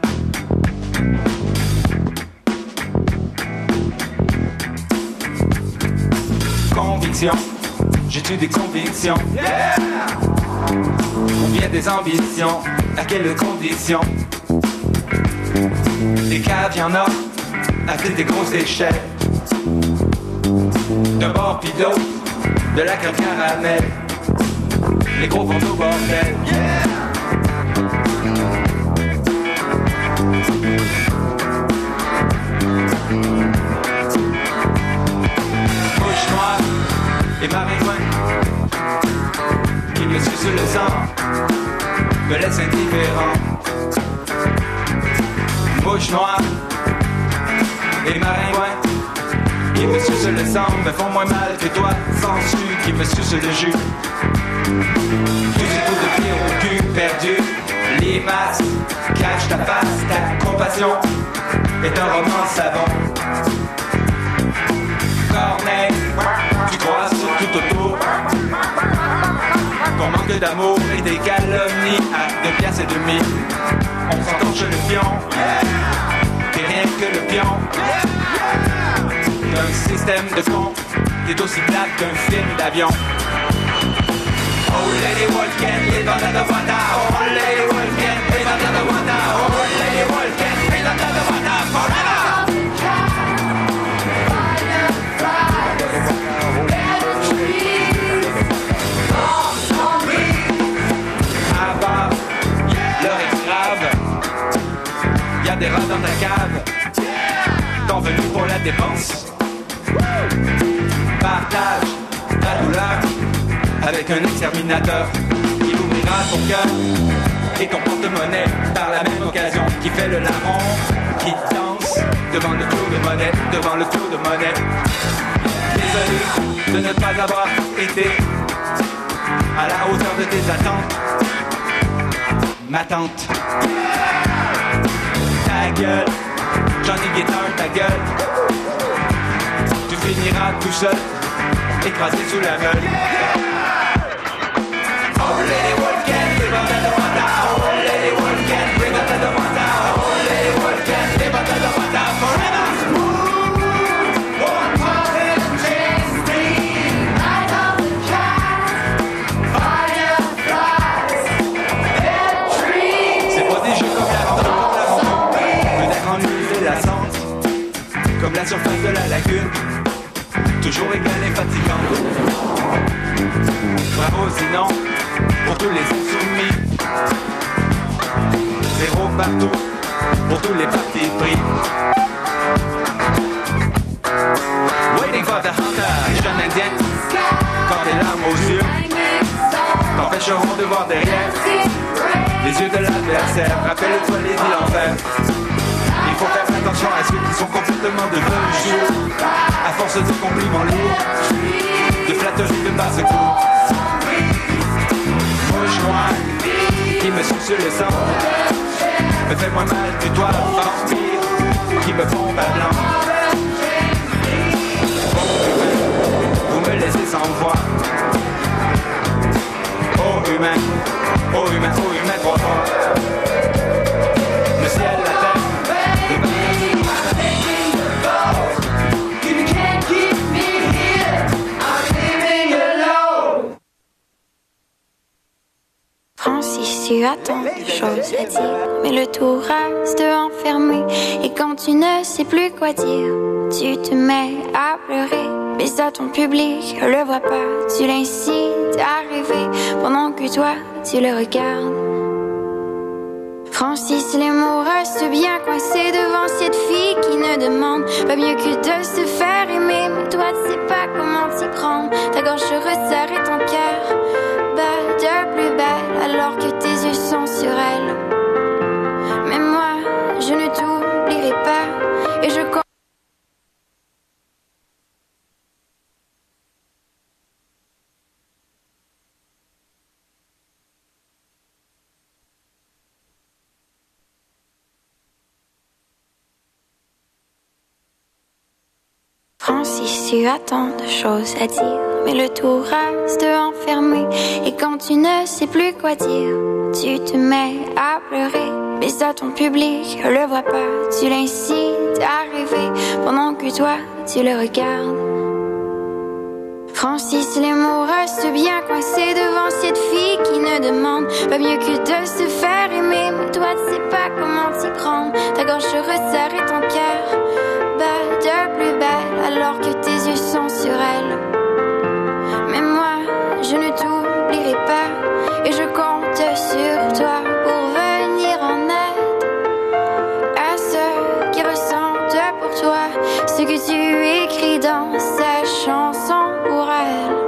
Conviction, j'ai-tu des convictions? Yeah. Ou bien des ambitions? À quelles conditions? Des caves, y'en a. Avec des grosses échelles. D'un bord pis de l'autre, de la crème caramel. Les gros vont au bordel. Yeah! Mouche noire et maringouin qui me suce le sang, me laisse indifférent. Mouche noire et maringouin qui me sucent le sang me font moins mal que toi, sensu qui me suce le jus. Tous ces coups de pied au cul perdu, les masques cachent ta face, ta compassion est un roman savon. Corneille, tu crois sur tout autour. Ton manque d'amour et des calomnies à deux piastres et demi. On s'entorche le pion. T'es rien que le pion d'un système de con. T'es aussi plate qu'un film d'avion. Oh lady wolf can't live under the water. Oh lady wolf can't live under the water. Oh lady wolf can't live under the water forever. À bas, l'heure est grave. Y'a des rats dans ta cave. la dépense. Partage ta douleur avec un exterminateur. Il ouvrira ton cœur et ton porte-monnaie par la même occasion, qui fait le larron, qui danse devant le tour de monnaie, devant le tour de monnaie. Désolé de ne pas avoir été à la hauteur de tes attentes, ma tante. Ta gueule, Johnny Guitar, ta gueule. Tu finiras tout seul, écrasé sous la meule. Oh lady Wolfgang, live under the water. Oh lady Wolfgang, bring under the water. Oh lady Wolfgang, live under the water forever. One part in James Dean, night of the cat, fireflies, dead trees. C'est pas des jeux comme la ronde, comme la ronde, une écran musée lassante, comme la surface de la lagune, toujours égale et fatigante. Bravo sinon pour tous les insoumis, zéro partout pour tous les partis pris. Waiting for the hunter, jeune indien, quand les larmes aux yeux t'empêcheront de voir derrière les yeux de l'adversaire. Rappelle-toi les îles l'enfer. Il faut faire attention à ceux qui sont complètement devenus sourds à force de compliments lourds, de flatteries de basse cour. Mouche noire qui me suce le sang, me fait moins mal que toi, vampire qui me pompe à blanc. Vous me laissez sans voix. Oh humain, oh humain, oh humain, trois fois. Le ciel, la terre, le bas. Francis, tu as tant de choses à dire, mais le tout reste enfermé. Et quand tu ne sais plus quoi dire, tu te mets à pleurer. Mais ça, ton public le voit pas. Tu l'incites à rêver pendant que toi, tu le regardes. Francis, les mots restent bien coincés devant cette fille qui ne demande pas mieux que de se faire aimer. Mais toi, tu sais pas comment t'y prendre. Ta gorge se resserre et ton cœur bat de plus belle alors que tes yeux sont sur elle. Mais moi, je ne t'oublierai pas et je compte. Francis, tu as tant de choses à dire, mais le tout reste enfermé. Et quand tu ne sais plus quoi dire, tu te mets à pleurer. Mais ça, ton public le voit pas. Tu l'incites à rêver pendant que toi, tu le regardes. Francis, les mots restent bien coincés devant cette fille qui ne demande pas mieux que de se faire aimer. Mais toi, tu sais pas comment t'y prendre. Ta gorge se resserre et ton cœur bat de plus belle alors que tes yeux sont sur elle. Mais moi, je ne t'oublierai pas et je compte sur toi pour venir en aide à ceux qui ressentent pour toi ce que tu écris dans ces chansons pour elle.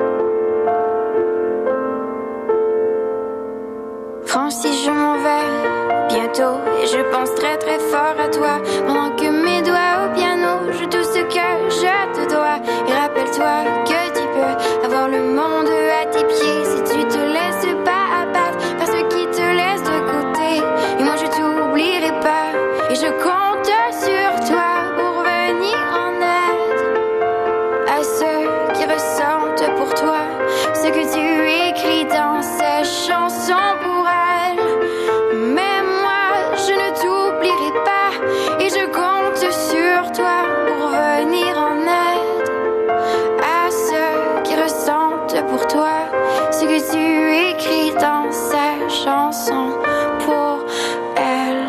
Francis, je m'en vais bientôt et je pense très très fort à toi pendant que mes doigts au piano jouent tout ce que je te dois. Et rappelle-toi que tu peux avoir le monde à tes pieds si tu te laisses pas abattre par ceux qui te laissent de côté. Et moi je t'oublierai pas et je compte sur toi pour venir en aide à ceux qui ressentent pour toi ce que tu écris dans ces chansons pour elle. Mais moi je ne t'oublierai pas et je compte sur toi pour venir en aide à ceux qui ressentent pour toi ce que tu écris dans ces chansons pour elle.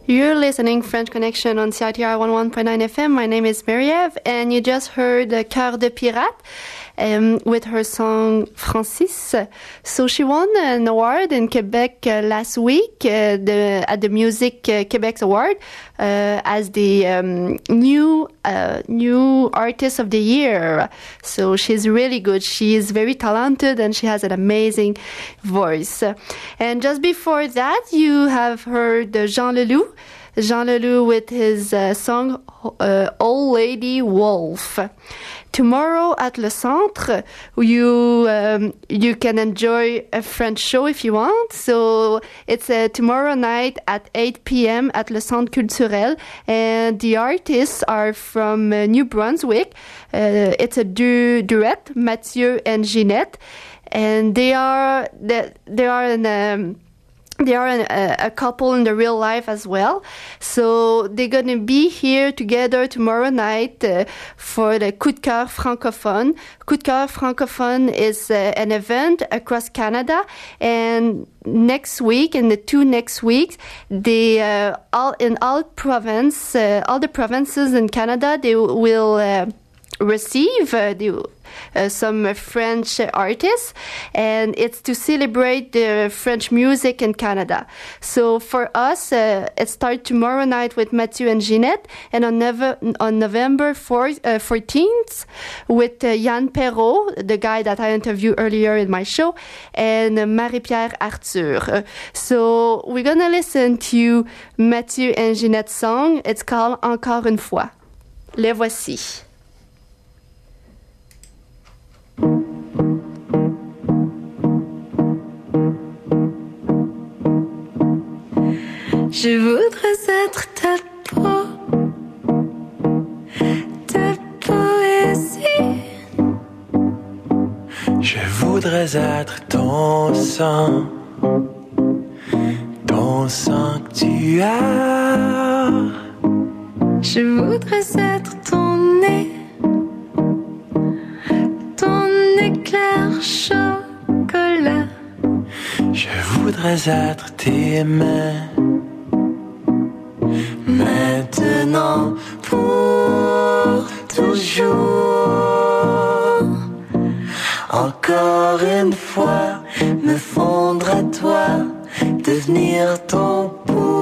You're listening French Connection on C I T R one oh one point nine F M. My name is Marie-Ève, and you just heard uh, Cœur de Pirate um, with her song Francis. So she won an award in Quebec uh, last week uh, the, at the Music uh, Quebec Award uh, as the um, new uh, new Artist of the Year. So she's really good. She is very talented, and she has an amazing voice. And just before that, you have heard Jean Leloup. Jean Leloup with his uh, song uh, Old Lady Wolf. Tomorrow at Le Centre, you um, you can enjoy a French show if you want. So it's uh, tomorrow night at eight p.m. at Le Centre Culturel, and the artists are from uh, New Brunswick. Uh, it's a du- duet, Mathieu and Ginette, and they are they, they are an um, They are an, a, a couple in the real life as well. So they're going to be here together tomorrow night uh, for the Coup de Cœur Francophone. Coup de Cœur Francophone is uh, an event across Canada. And next week, in the two next weeks, they uh, all in all province, uh, all the provinces in Canada, they will uh, receive uh, the Uh, some French artists, and it's to celebrate the French music in Canada. So for us, uh, it starts tomorrow night with Mathieu and Ginette, and on, Neve- on November fourth, uh, fourteenth with uh, Yann Perrault, the guy that I interviewed earlier in my show, and uh, Marie-Pierre Arthur. Uh, so we're gonna listen to Mathieu and Ginette's song. It's called Encore une fois. Les voici. Je voudrais être ta peau, ta poésie. Je voudrais être ton sang, ton sanctuaire. Je voudrais être ton nez, ton éclair chocolat. Je voudrais être tes mains, maintenant pour toujours. Encore une fois, me fondre à toi, devenir ton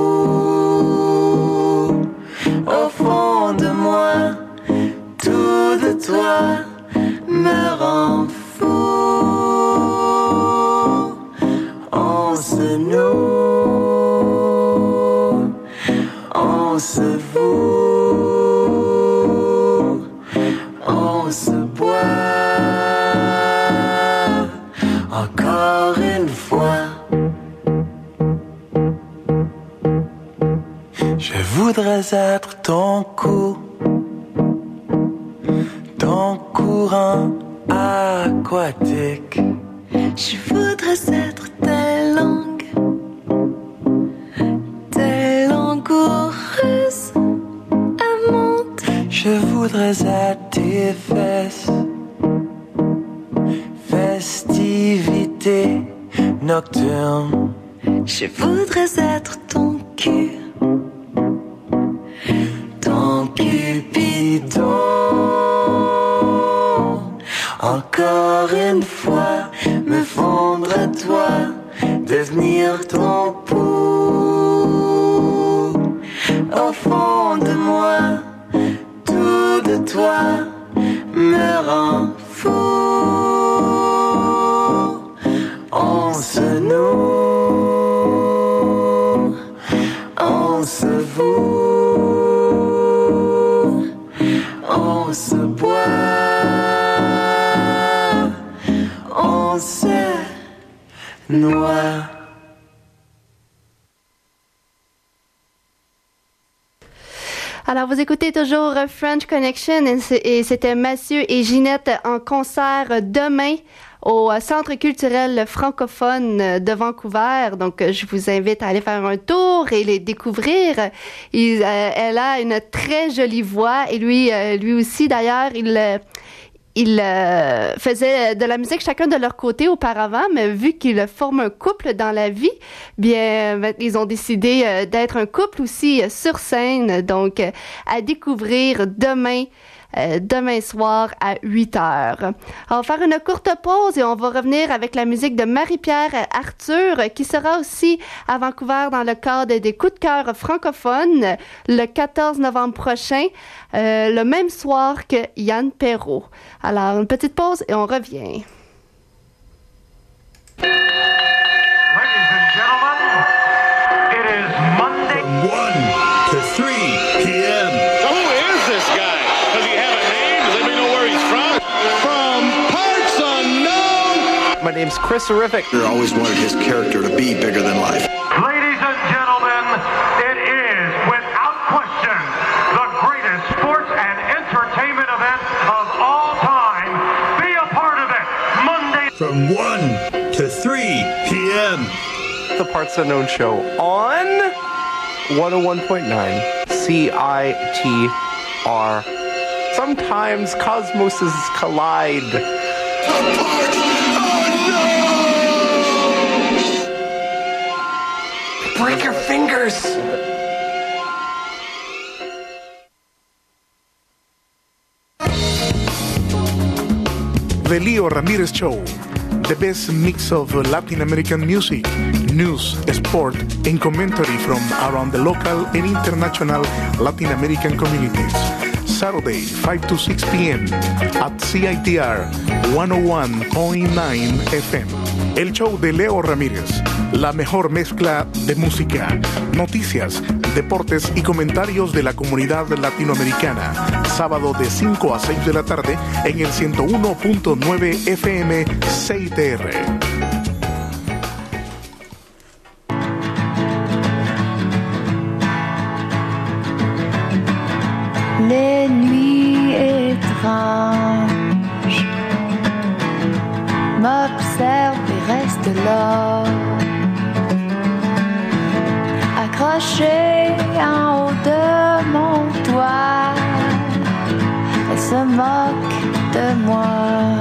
pouls. Au fond de moi, tout de toi me rend fou. On se noue, on se voue, on se boit. Encore une fois, je voudrais être ton cou, ton courant aquatique. Je voudrais être ta langue, ta langoureuse amante. Je voudrais être tes fesses, festivité nocturne. Je voudrais être ton cul, ton Cupidon. Encore une fois, me fondre à toi, devenir ton pouls. Au fond de moi, tout de toi me rend fou. On se noue, on se voue, on se boit, on se noie. Alors, vous écoutez toujours French Connection et c'était Mathieu et Ginette en concert demain au Centre culturel francophone de Vancouver. Donc, je vous invite à aller faire un tour et les découvrir. Il, euh, elle a une très jolie voix et lui, euh, lui aussi d'ailleurs, il... Euh, ils euh, faisaient de la musique chacun de leur côté auparavant, mais vu qu'ils forment un couple dans la vie, bien, ils ont décidé euh, d'être un couple aussi euh, sur scène. Donc, euh, à découvrir demain. Euh, demain soir à huit heures. On va faire une courte pause et on va revenir avec la musique de Marie-Pierre Arthur qui sera aussi à Vancouver dans le cadre des coups de cœur francophones le quatorze novembre prochain, euh, le même soir que Yann Perrault. Alors, une petite pause et on revient. Ladies and gentlemen, it is Monday. From one to three p.m. Who is this guy? Does he have a name? Does anybody know where he's from? From parts unknown. My name's Chris Horrific. I always wanted his character to be bigger than life. Ladies and gentlemen, it is, without question, the greatest sports and entertainment event of all time. Be a part of it. Monday. From one to three p.m. The Parts Unknown Show on one oh one point nine C I T R. Sometimes cosmoses collide. Apart! Oh no! Break your fingers! The Leo Ramirez Show. The best mix of Latin American music, news, sport, and commentary from around the local and international Latin American communities. Saturday, five to six p.m. at C I T R one oh one point nine F M. El show de Leo Ramírez, la mejor mezcla de música, noticias, deportes y comentarios de la comunidad latinoamericana. Sábado de cinco a seis de la tarde en el ciento uno punto nueve F M C I T R. Les nuits étranges m'observent et restent là, accrochée en haut de mon toit. Elle se moque de moi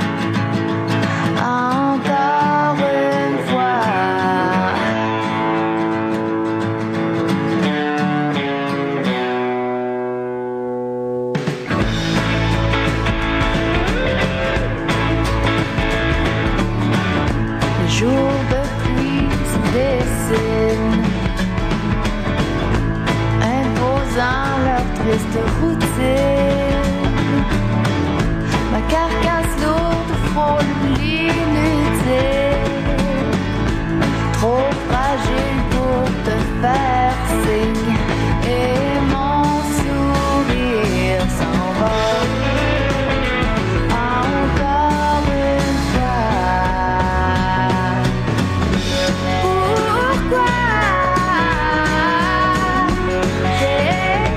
encore une fois. Les jours de pluie se dessinent, imposant leur triste routine. Ma carcasse lourde frôle l'inutile, trop fragile pour te faire signe, et mon sourire s'envole encore une fois. Pourquoi j'ai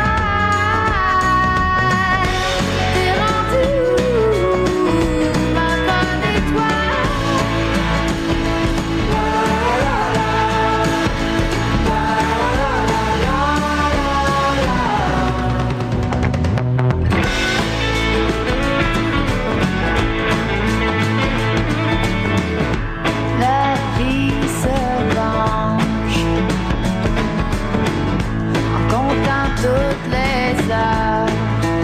mal, t'es rendu ma bonne étoile. La vie se venge en comptant toutes les heures,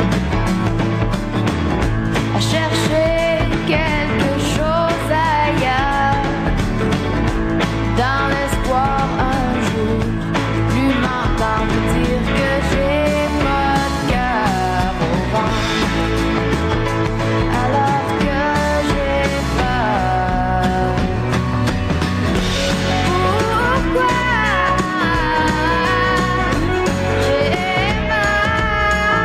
à chercher quelque chose ailleurs, dans l'espoir un jour plus m'entendre dire que j'ai pas de cœur au ventre, alors que j'ai peur. Pourquoi j'ai mal,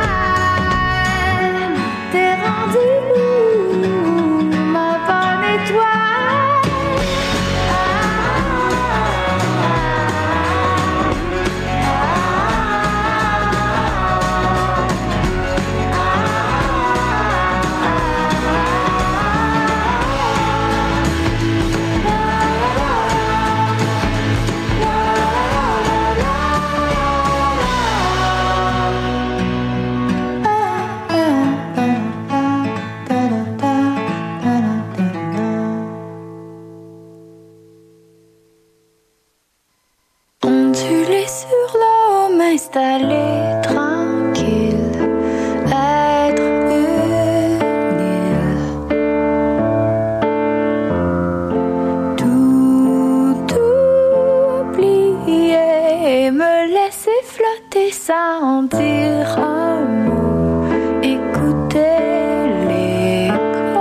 sans dire un mot, écouter l'écho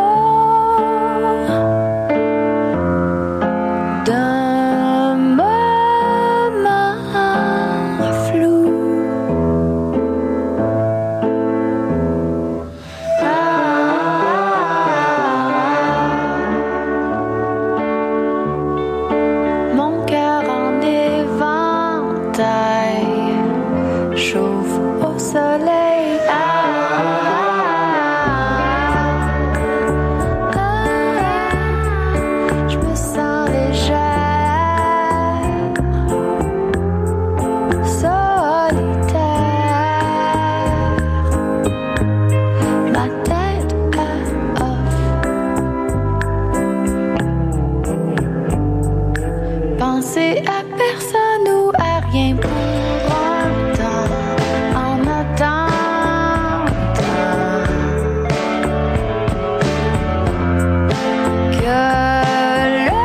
d'un moment flou. Mon cœur en éventail chauffe au soleil. Ah, ah, je me sens légère, solitaire, ma tête à off. Penser à personne ou à rien pour un temps, en attendant que le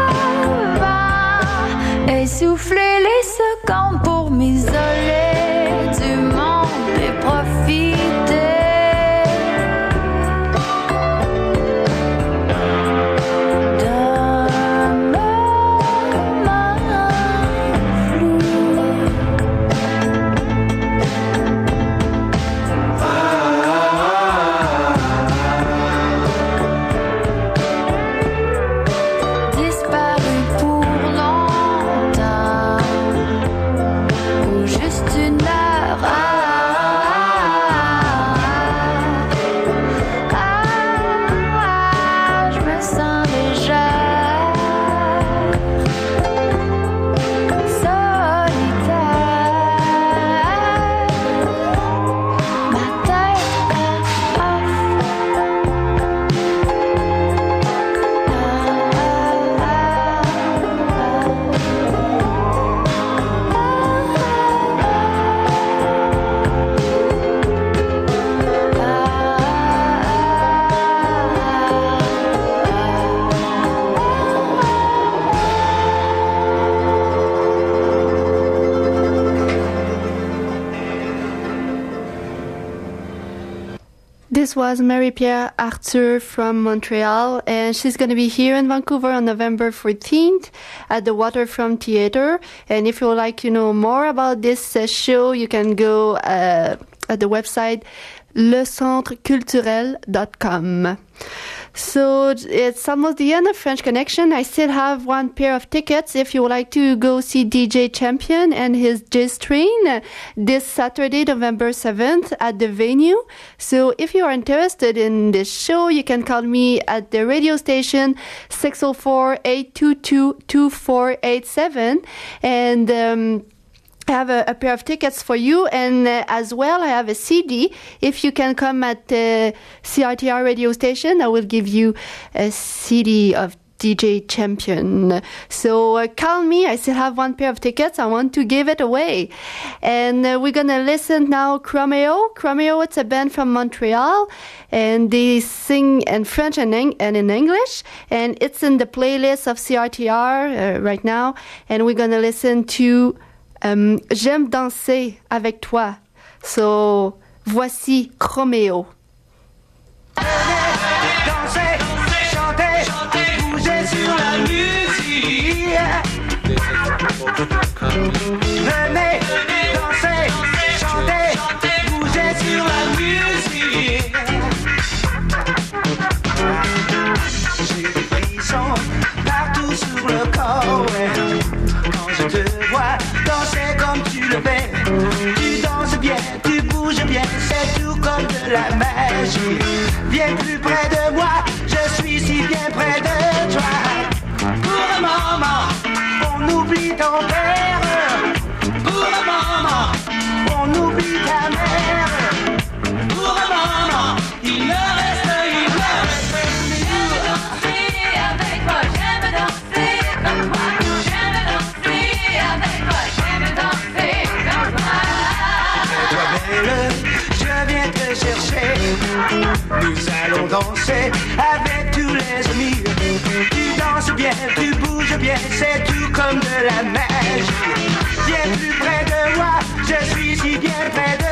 vent ait soufflé les secondes pour m'isoler du monde et profiter d'un moment flou. Disparu pour longtemps, ou juste une heure. Ah, ah, ah, je me sens légère, solitaire, ma tête à off. This was Marie-Pierre Arthur from Montreal, and she's going to be here in Vancouver on November fourteenth at the Waterfront Theatre. And if you would like to know more about this uh, show, you can go uh, at the website le centre culturel dot com. So it's almost the end of French Connection. I still have one pair of tickets if you would like to go see D J Champion and his Jazz Train this Saturday, November seventh at the venue. So if you are interested in this show, you can call me at the radio station six oh four, eight two two, two four eight seven, and um I have a, a pair of tickets for you, and uh, as well I have a C D. If you can come at the C I T R radio station, I will give you a C D of D J Champion. So uh, call me. I still have one pair of tickets. I want to give it away. And uh, we're going to listen now Chromeo. Chromeo, it's a band from Montreal, and they sing in French and, Eng- and in English. And it's in the playlist of C I T R uh, right now. And we're going to listen to Um, J'aime danser avec toi. So, voici Chromeo. Danser, chanter, bouger sur la musique. Venez, danser, chanter, bouger sur la musique. J'ai des frissons partout sur le corps, ouais. Quand je te vois danser comme tu le fais, tu danses bien, tu bouges bien, c'est tout comme de la magie. Viens plus près de moi, je suis si bien près de toi. Pour un moment, on oublie ton père. Pour un moment, on oublie ta mère. Pour un moment, il me reste, il me reste nous. J'aime danser avec toi, j'aime danser comme toi. J'aime danser avec toi, j'aime danser comme toi. Toi belle, je viens te chercher. Nous allons danser avec tous les amis. Tu danses bien, tu bouges bien, c'est tout comme de la magie. Viens plus près de moi, je suis si bien près de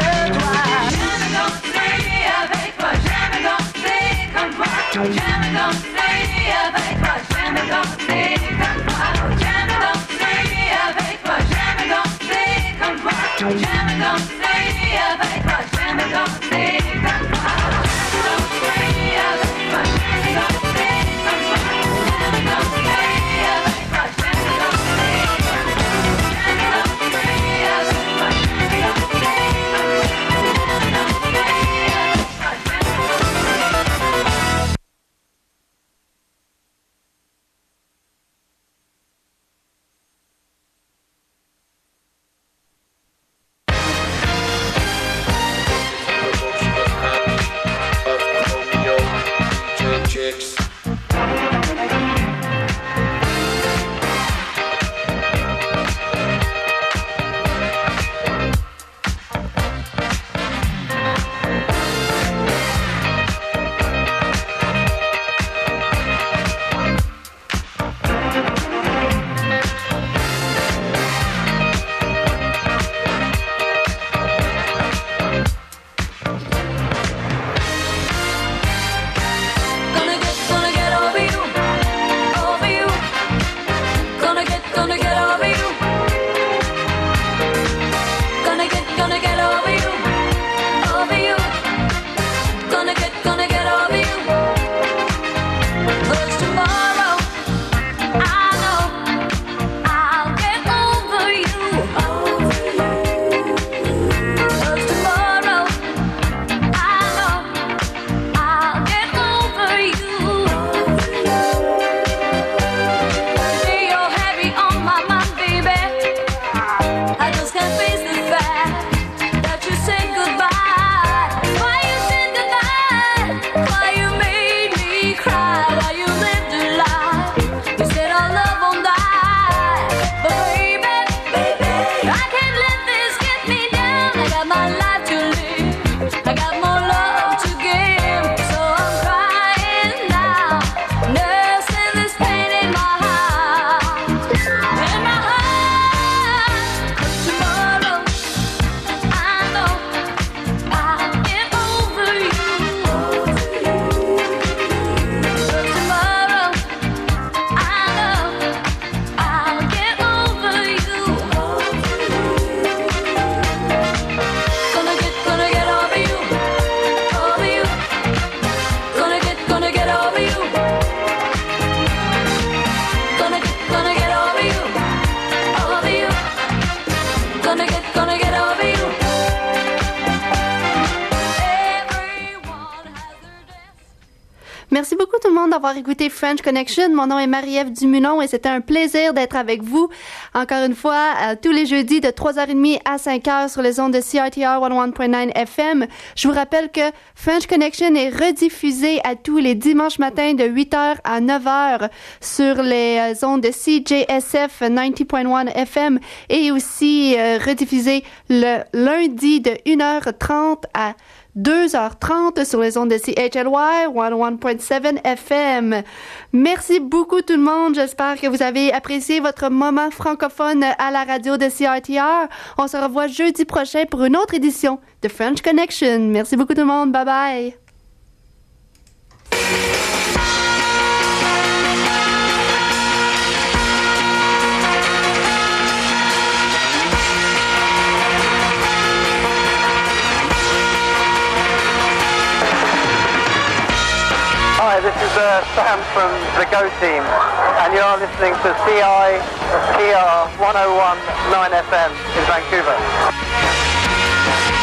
Merci beaucoup tout le monde d'avoir écouté French Connection. Mon nom est Marie-Ève Dumulon et c'était un plaisir d'être avec vous. Encore une fois, euh, tous les jeudis de trois heures trente à cinq heures sur les ondes de C I T R cent un point neuf F M. Je vous rappelle que French Connection est rediffusé à tous les dimanches matins de huit heures à neuf heures sur les euh, ondes de C J S F quatre-vingt point un F M et aussi euh, rediffusé le lundi de une heure trente à deux heures trente sur les ondes de C H L Y cent un point sept F M. Merci beaucoup tout le monde. J'espère que vous avez apprécié votre moment francophone à la radio de C I T R. On se revoit jeudi prochain pour une autre édition de French Connection. Merci beaucoup tout le monde. Bye bye. Hi, this is uh, Sam from the Go Team, and you're listening to C I T R one oh one point nine F M in Vancouver.